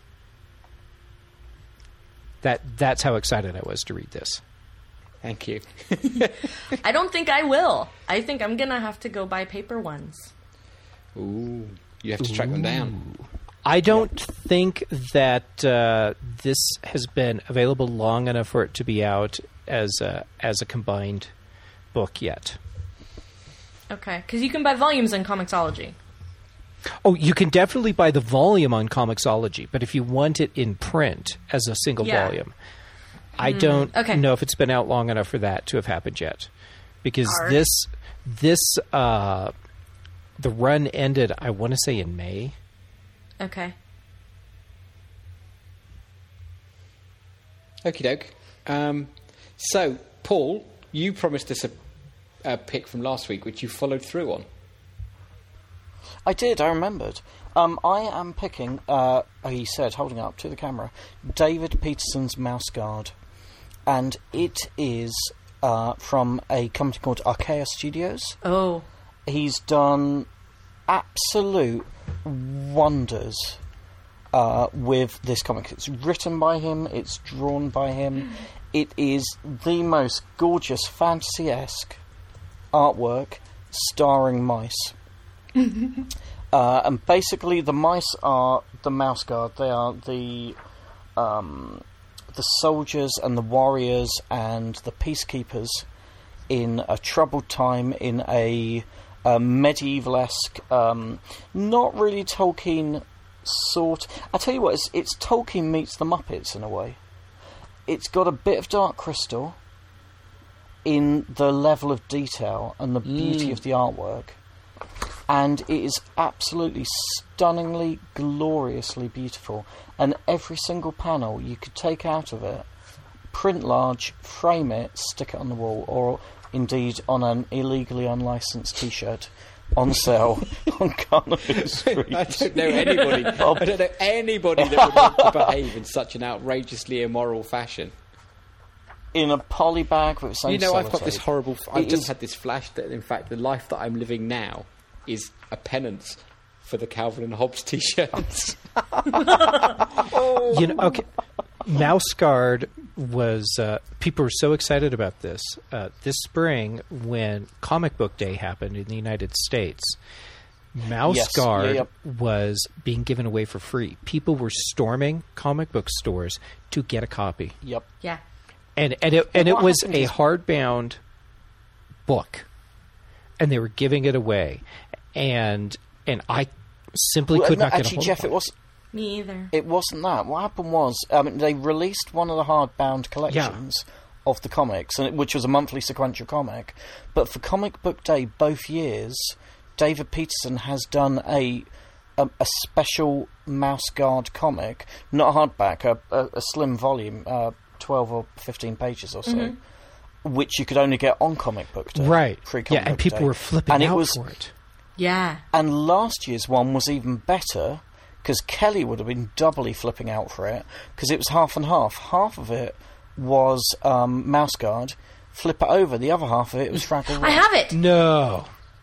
That that's how excited I was to read this. Thank you. I don't think I will. I think I'm gonna have to go buy paper ones. Ooh, you have to track them down. I don't think that uh, this has been available long enough for it to be out as a, as a combined book yet. Okay, because you can buy volumes in Comixology. Oh, you can definitely buy the volume on Comixology, but if you want it in print as a single Yeah. volume, I don't okay. know if it's been out long enough for that to have happened yet. Because Arg. this, this, uh, the run ended, I want to say in May. Okay. Okie doke. Um, so, Paul, you promised us a, a pick from last week, which you followed through on. I did, I remembered. Um, I am picking, uh, he said, holding it up to the camera, David Peterson's Mouse Guard. And it is uh, from a company called Archaea Studios. Oh. He's done absolute wonders uh, with this comic. It's written by him, it's drawn by him. It is the most gorgeous fantasy-esque artwork starring mice. uh, and basically the mice are the Mouse Guard. They are the um, the soldiers and the warriors and the peacekeepers in a troubled time, in a, a medieval-esque, um, not really Tolkien sort. I tell you what, it's, it's Tolkien meets the Muppets in a way. It's got a bit of Dark Crystal in the level of detail and the beauty Mm. of the artwork. And it is absolutely stunningly, gloriously beautiful. And every single panel you could take out of it, print large, frame it, stick it on the wall, or indeed on an illegally unlicensed T-shirt on sale on Carnaby Street. I don't know anybody. I don't know anybody that would want to behave in such an outrageously immoral fashion. In a poly bag with its own You know, I've got this sellotape. horrible. F- I've It just is- had this flash that, in fact, the life that I'm living now is a penance for the Calvin and Hobbes T-shirts. You know, okay. Mouse Guard was uh, people were so excited about this uh, this spring when Comic Book Day happened in the United States. Mouse Yes, Guard yeah, was being given away for free. People were storming comic book stores to get a copy, Yep. Yeah. and and it and it What was happened a is- hardbound book, and they were giving it away, and and I simply Well, could no, not get actually, a hold Jeff, of it one. was Me either. It wasn't that. What happened was, I mean, they released one of the hardbound collections of the comics, and it, which was a monthly sequential comic. But for Comic Book Day, both years, David Peterson has done a a, a special Mouse Guard comic, not a hardback, a, a, a slim volume, uh, twelve or fifteen pages or so, Mm-hmm. which you could only get on Comic Book Day. Right. Free Yeah, Comic and Book people Day. were flipping and out it was, for it. Yeah. And last year's one was even better, because Kelly would have been doubly flipping out for it, because it was half and half. Half of it was um, Mouse Guard, flip it over, the other half of it was Fraggle Rock. I have it. No.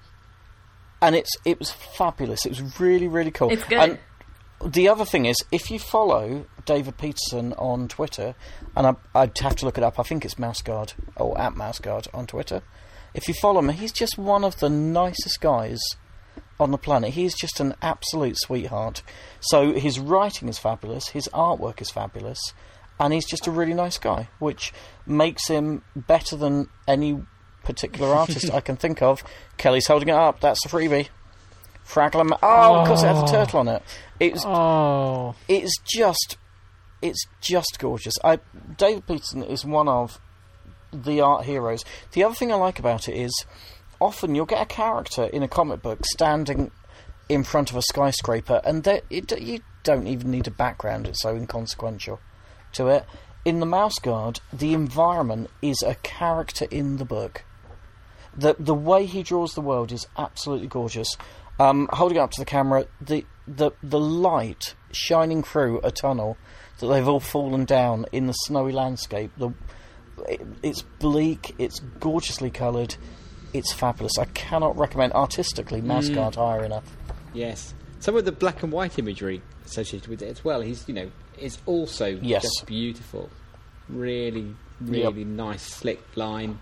And it's it was fabulous. It was really, really cool. It's good. And the other thing is, if you follow David Peterson on Twitter, and I, I'd have to look it up, I think it's Mouse Guard, or at Mouse Guard on Twitter. If you follow him, he's just one of the nicest guys on the planet. He's just an absolute sweetheart. So his writing is fabulous, his artwork is fabulous, and he's just a really nice guy, which makes him better than any particular artist I can think of. Kelly's holding it up. That's a freebie. Fraggle and Ma- oh, because it has a turtle on it. It's Oh. it's just it's just gorgeous. I David Peterson is one of the art heroes. The other thing I like about it is, often you'll get a character in a comic book standing in front of a skyscraper, and they, it, you don't even need a background, it's so inconsequential to it. In the Mouse Guard, the environment is a character in the book. The the way he draws the world is absolutely gorgeous. Um, holding it up to the camera, the, the the light shining through a tunnel that they've all fallen down in the snowy landscape. The it, it's bleak, it's gorgeously coloured. it's fabulous. I cannot recommend artistically Mouse Guard higher enough. Yes. Some of the black and white imagery associated with it as well. He's, you know, is also Yes. just beautiful. Really, really Yep. nice, slick line.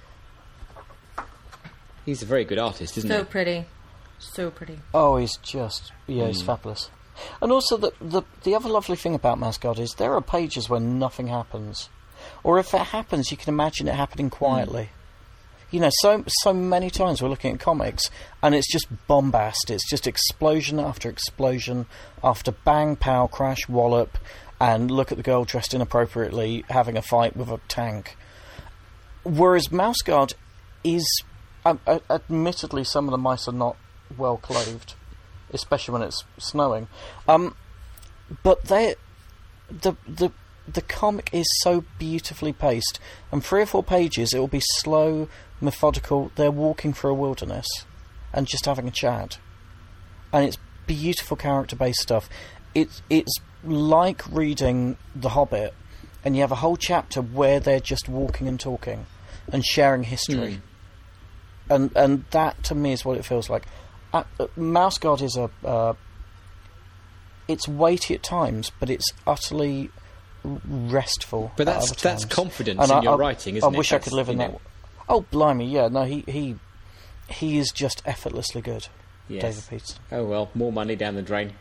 He's a very good artist, isn't So he? pretty. So pretty. Oh, he's just yeah, he's fabulous. And also the, the the other lovely thing about Mouse Guard is there are pages where nothing happens, or if it happens, you can imagine it happening quietly. You know, so so many times we're looking at comics and it's just bombast. It's just explosion after explosion after bang, pow, crash, wallop, and look at the girl dressed inappropriately having a fight with a tank. Whereas Mouse Guard is, um, uh, admittedly, some of the mice are not well clothed, especially when it's snowing. Um, but they, the the the comic is so beautifully paced, and three or four pages it will be slow, methodical. They're walking through a wilderness and just having a chat, and it's beautiful character-based stuff. It's it's like reading The Hobbit, and you have a whole chapter where they're just walking and talking and sharing history, Mm. and and that to me is what it feels like. Uh, uh, Mouse Guard is a uh, it's weighty at times, but it's utterly restful. But at that's other that's times. confidence And in I, your I, writing, isn't I it? wish I That's, could live in you that. know, Oh, blimey, yeah, no, he he he is just effortlessly good, yes. David Peterson, Oh well, more money down the drain.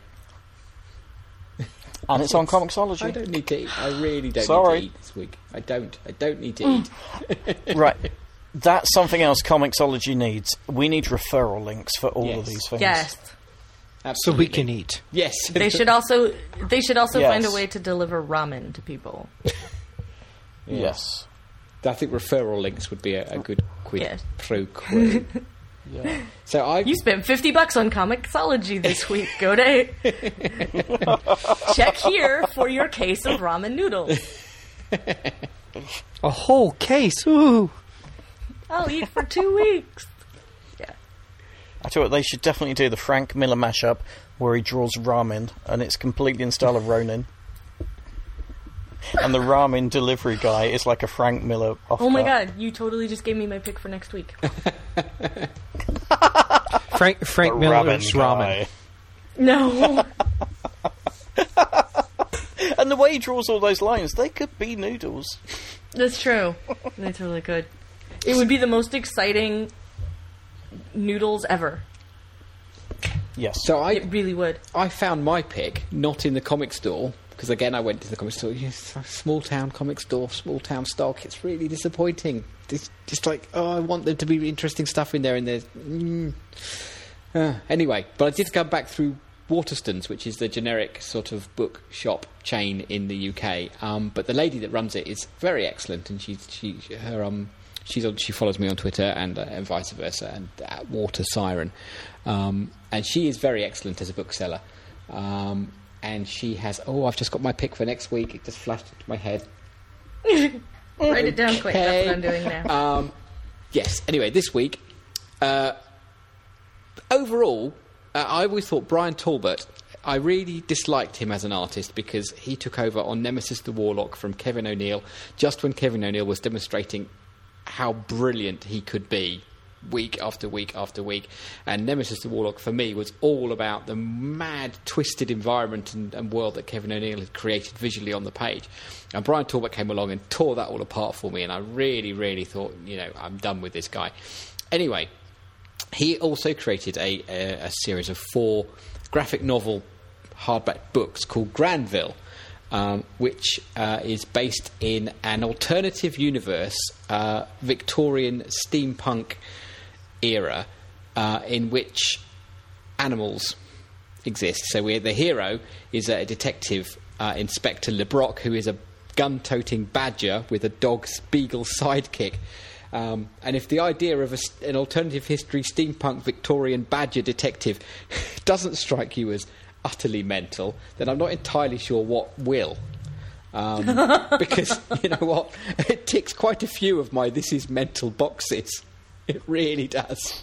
and it's on I Comixology. don't need to eat. I really don't Sorry. need to eat this week. I don't. I don't need to eat. Right, that's something else Comixology needs. We need referral links for all Yes. of these things. Yes. So Absolutely. we can eat. Yes. They should also they should also Yes. find a way to deliver ramen to people. Yes. I think referral links would be a, a good quid Yes. pro quo. Yeah. So I You spent fifty bucks on Comixology this week. Go to check here for your case of ramen noodles. A whole case. Ooh. I'll eat for two weeks. Yeah. I tell you what, they should definitely do the Frank Miller mashup where he draws ramen, and it's completely in style of Ronin. And the ramen delivery guy is like a Frank Miller off. Oh my god, you totally just gave me my pick for next week. Frank Frank Miller's ramen. No. And the way he draws all those lines, they could be noodles. That's true. They totally could. It would be the most exciting noodles ever. Yes. so I It really would. I found my pick not in the comic store because again I went to the comic store. Yes, a small town comic store, small town stock. It's really disappointing. It's just like oh, I want there to be interesting stuff in there, and there's mm. uh, anyway. But I did come back through Waterstones, which is the generic sort of book shop chain in the U K. Um, but the lady that runs it is very excellent, and she's she her um. She's on, she follows me on Twitter and, uh, and vice versa, and at Water Siren, um, and she is very excellent as a bookseller. Um, and she has oh, I've just got my pick for next week. It just flashed into my head. Write it down quick. That's Okay. what I'm doing now. Um, yes. Anyway, this week, uh, overall, uh, I always thought Brian Talbot. I really disliked him as an artist because he took over on Nemesis the Warlock from Kevin O'Neill just when Kevin O'Neill was demonstrating how brilliant he could be week after week after week. And Nemesis the Warlock, for me, was all about the mad, twisted environment and, and world that Kevin O'Neill had created visually on the page. And Brian Talbot came along and tore that all apart for me, and I really, really thought, you know, I'm done with this guy. Anyway, he also created a, a, a series of four graphic novel hardback books called Granville, Um, which uh, is based in an alternative universe, uh, Victorian steampunk era, uh, in which animals exist. So we're, the hero is a detective, uh, Inspector LeBrock, who is a gun-toting badger with a dog's beagle sidekick. Um, and if the idea of a, an alternative history steampunk Victorian badger detective doesn't strike you as utterly mental, then I'm not entirely sure what will. Um, because, you know what, it ticks quite a few of my this is mental boxes. It really does.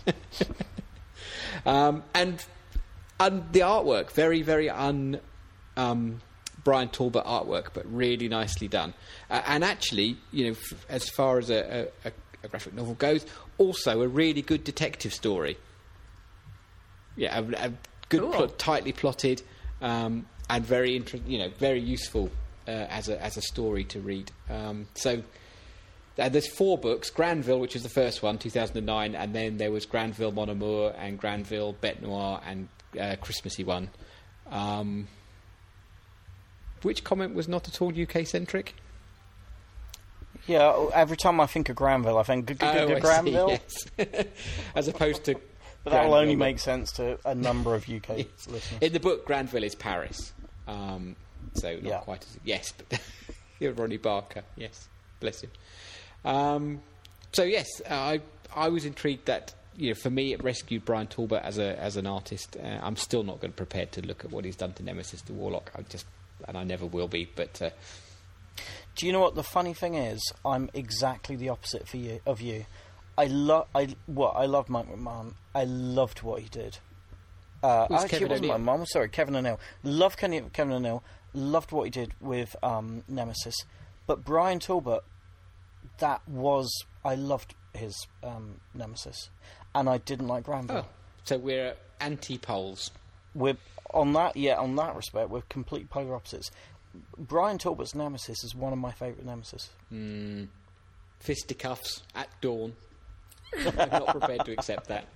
um, and, and the artwork, very, very un... Um, Brian Talbot artwork, but really nicely done. Uh, and actually, you know, f- as far as a, a, a graphic novel goes. Also, a really good detective story. Yeah, a, a good, Cool. plot, tightly plotted, um, and very inter- you know, very useful uh, as a as a story to read. Um, so. Uh, there's four books: Granville, which is the first one, two thousand nine, and then there was Granville Mon Amour and Granville Bête Noire and uh, Christmassy one. Um, which comment was not at all U K centric? Yeah, every time I think of Granville, I think g- g- Oh, g- I see, Granville. yes. As opposed to, But that will only Granville. make sense to a number of U K Yes. listeners. In the book, Granville is Paris, um, so not Yeah. quite as yes, but you're Ronnie Barker. Yes, bless him. Um, so yes, I I was intrigued that, you know, for me it rescued Brian Talbot as a as an artist. Uh, I'm still not going to prepared to look at what he's done to Nemesis the Warlock. I just and I never will be. But uh, Do you know what the funny thing is? I'm exactly the opposite for you of you. I love I what I love Mike McMahon. I loved what he did. Uh, Who's actually, Kevin it wasn't O'Neill? Mike McMahon. Sorry, Kevin O'Neill. Loved Kevin, Kevin O'Neill. Loved what he did with um, Nemesis. But Brian Talbot, that was I loved his um, Nemesis, and I didn't like Granville. oh, so we're anti-poles. We're on that, yeah, on that respect, we're complete polar opposites. Brian Talbot's Nemesis is one of my favourite Nemesis. Mm, fisticuffs at dawn. I'm not prepared to accept that.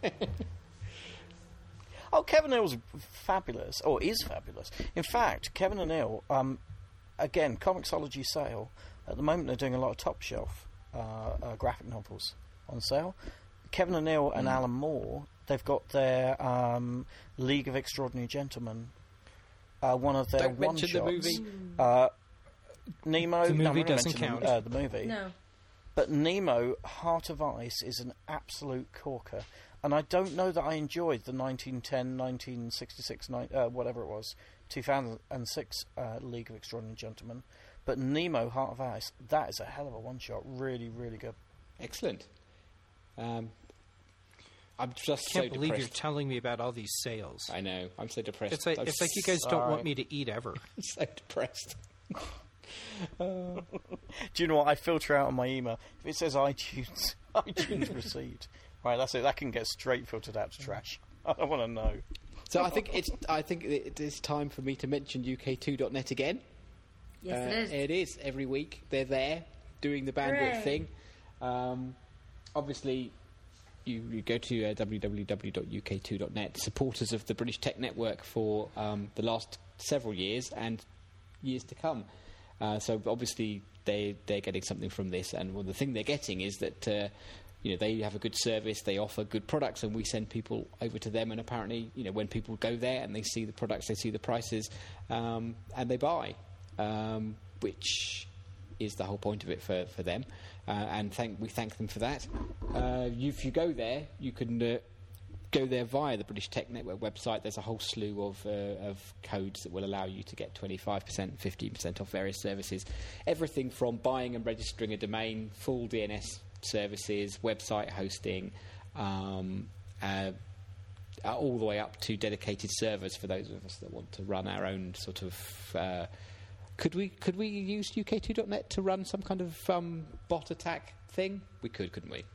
Oh, Kevin O'Neill's fabulous, or is fabulous. In fact, Kevin O'Neill, um, again, Comixology sale. At the moment, they're doing a lot of top shelf uh, uh, graphic novels on sale. Kevin O'Neill and Mm. Alan Moore, they've got their um, League of Extraordinary Gentlemen, uh, one of their Don't mention the one-shots. movie. Uh, Nemo. The no, I'm movie not gonna doesn't mention count. The, uh, the movie. No. But Nemo, Heart of Ice, is an absolute corker. And I don't know that I enjoyed the nineteen ten, nineteen sixty-six, ni- uh, whatever it was, two thousand six uh, League of Extraordinary Gentlemen. But Nemo, Heart of Ice, that is a hell of a one-shot. Really, really good. Excellent. Um, I'm just Can't so believe depressed. you're telling me about all these sales. I know. I'm so depressed. It's like I'm it's like you guys don't sorry. want me to eat ever. so depressed. Do you know what? I filter out on my email. If it says iTunes, iTunes received. Right, that's it. That can get straight filtered out to trash. I don't want to know. So I think it's I think it is time for me to mention U K two dot net again. Yes, Uh, it is. It is every week. They're there doing the bandwidth Hooray. thing. Um, obviously, you, you go to uh, w w w dot u k two dot net, supporters of the British Tech Network for um, the last several years and years to come. Uh, so obviously they they're getting something from this, and well, the thing they're getting is that uh, you know they have a good service, they offer good products, and we send people over to them. And apparently, you know, when people go there and they see the products, they see the prices, um, and they buy, um, which is the whole point of it for for them. Uh, and thank we thank them for that. Uh, you, if you go there, you can. Uh, Go there via the British Tech Network website. There's a whole slew of uh, of codes that will allow you to get twenty-five percent, fifteen percent off various services. Everything from buying and registering a domain, full D N S services, website hosting, um, uh, uh, all the way up to dedicated servers for those of us that want to run our own sort of. Uh, could we could we use U K two dot net to run some kind of um, bot attack thing? We could, couldn't we?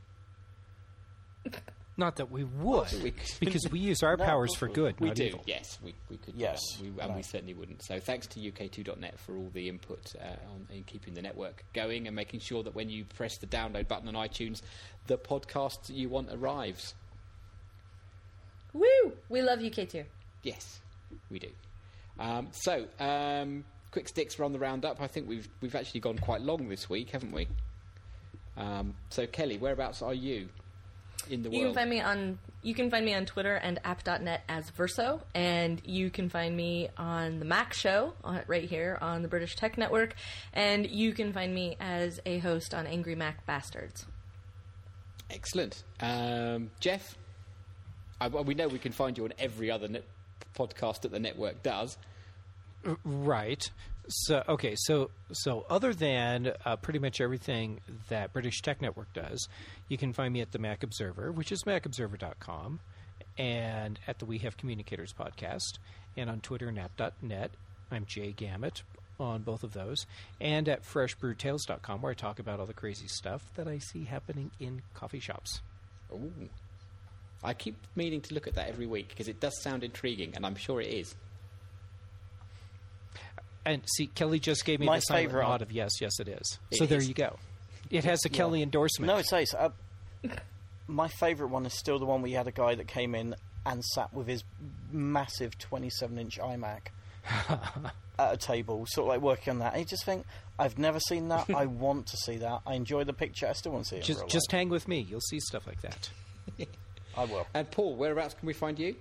Not that we would, We could. because we use our No, powers for good, We not do, evil. yes. We, we could. Yes, do that. We, and we right. certainly wouldn't. So thanks to U K two dot net for all the input uh, on in keeping the network going and making sure that when you press the download button on iTunes, the podcast that you want arrives. Woo! We love U K two. Yes, we do. Um, so, um, quick sticks are on the roundup. I think we've we've actually gone quite long this week, haven't we? Um, so, Kelly, whereabouts are you in the You world? can find me on you can find me on Twitter and app dot net as Verso, and you can find me on the Mac Show uh, right here on the British Tech Network, and you can find me as a host on Angry Mac Bastards. Excellent. Um, Jeff, I, well, we know we can find you on every other net podcast that the network does. Right. So okay. So so other than uh, pretty much everything that British Tech Network does, you can find me at the Mac Observer, which is mac observer dot com, and at the We Have Communicators podcast, and on Twitter and app dot net. I'm Jay Gamet. on both of those, and at fresh brewed tales dot com, where I talk about all the crazy stuff that I see happening in coffee shops. Ooh. I keep meaning to look at that every week because it does sound intriguing, and I'm sure it is. And see, Kelly just gave me My the silent favourite- nod of yes, yes, it is. It so there is. you go. It has a Kelly endorsement. No, it says. Uh, my favourite one is still the one where you had a guy that came in and sat with his massive twenty-seven inch iMac at a table, sort of like working on that. And you just think, I've never seen that. I want to see that. I enjoy the picture. I still want to see it. in just real just life. hang with me. You'll see stuff like that. I will. And Paul, whereabouts can we find you?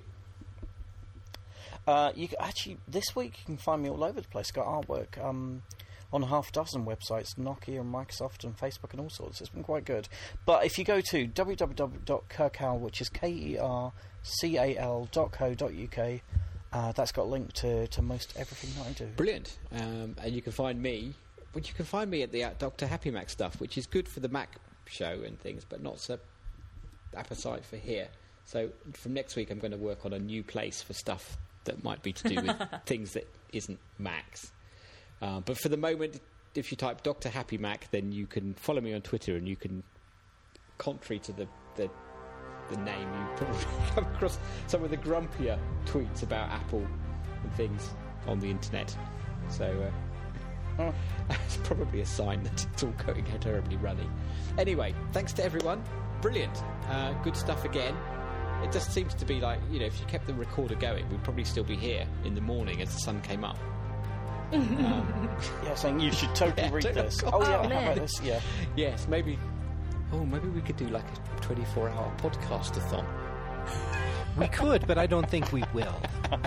Uh, you can, actually, this week you can find me all over the place. Got artwork um, on a half dozen websites, Nokia and Microsoft and Facebook and all sorts. It's been quite good. But if you go to w w w dot kercal, which is K E R C A L dot co dot U K, uh, that's got a link to, to most everything that I do. Brilliant. Um, and you can find me, well, you can find me at the uh, Doctor Happy Mac stuff, which is good for the Mac show and things, but not so appetite for here. So from next week, I'm going to work on a new place for stuff that might be to do with things that isn't Macs. Uh, but for the moment, if you type Doctor Happy Mac, then you can follow me on Twitter, and you can, contrary to the the, the name, you probably come across some of the grumpier tweets about Apple and things on the internet. So uh, Oh. that's probably a sign that it's all going terribly runny. Anyway, thanks to everyone. Brilliant. Uh, good stuff again. It just seems to be like, you know, if you kept the recorder going, we'd probably still be here in the morning as the sun came up. um, Yeah, saying you should totally Yeah, read don't- this. oh, Oh, yeah, how man. about this? Yeah. yes, maybe. Oh, maybe we could do like a twenty-four hour podcast-a-thon. We could, but I don't think we will.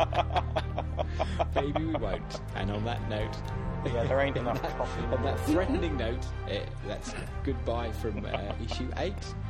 Maybe we won't. And on that note, Yeah, there ain't enough that- coffee. on that threatening note, uh, that's goodbye from uh, issue eight.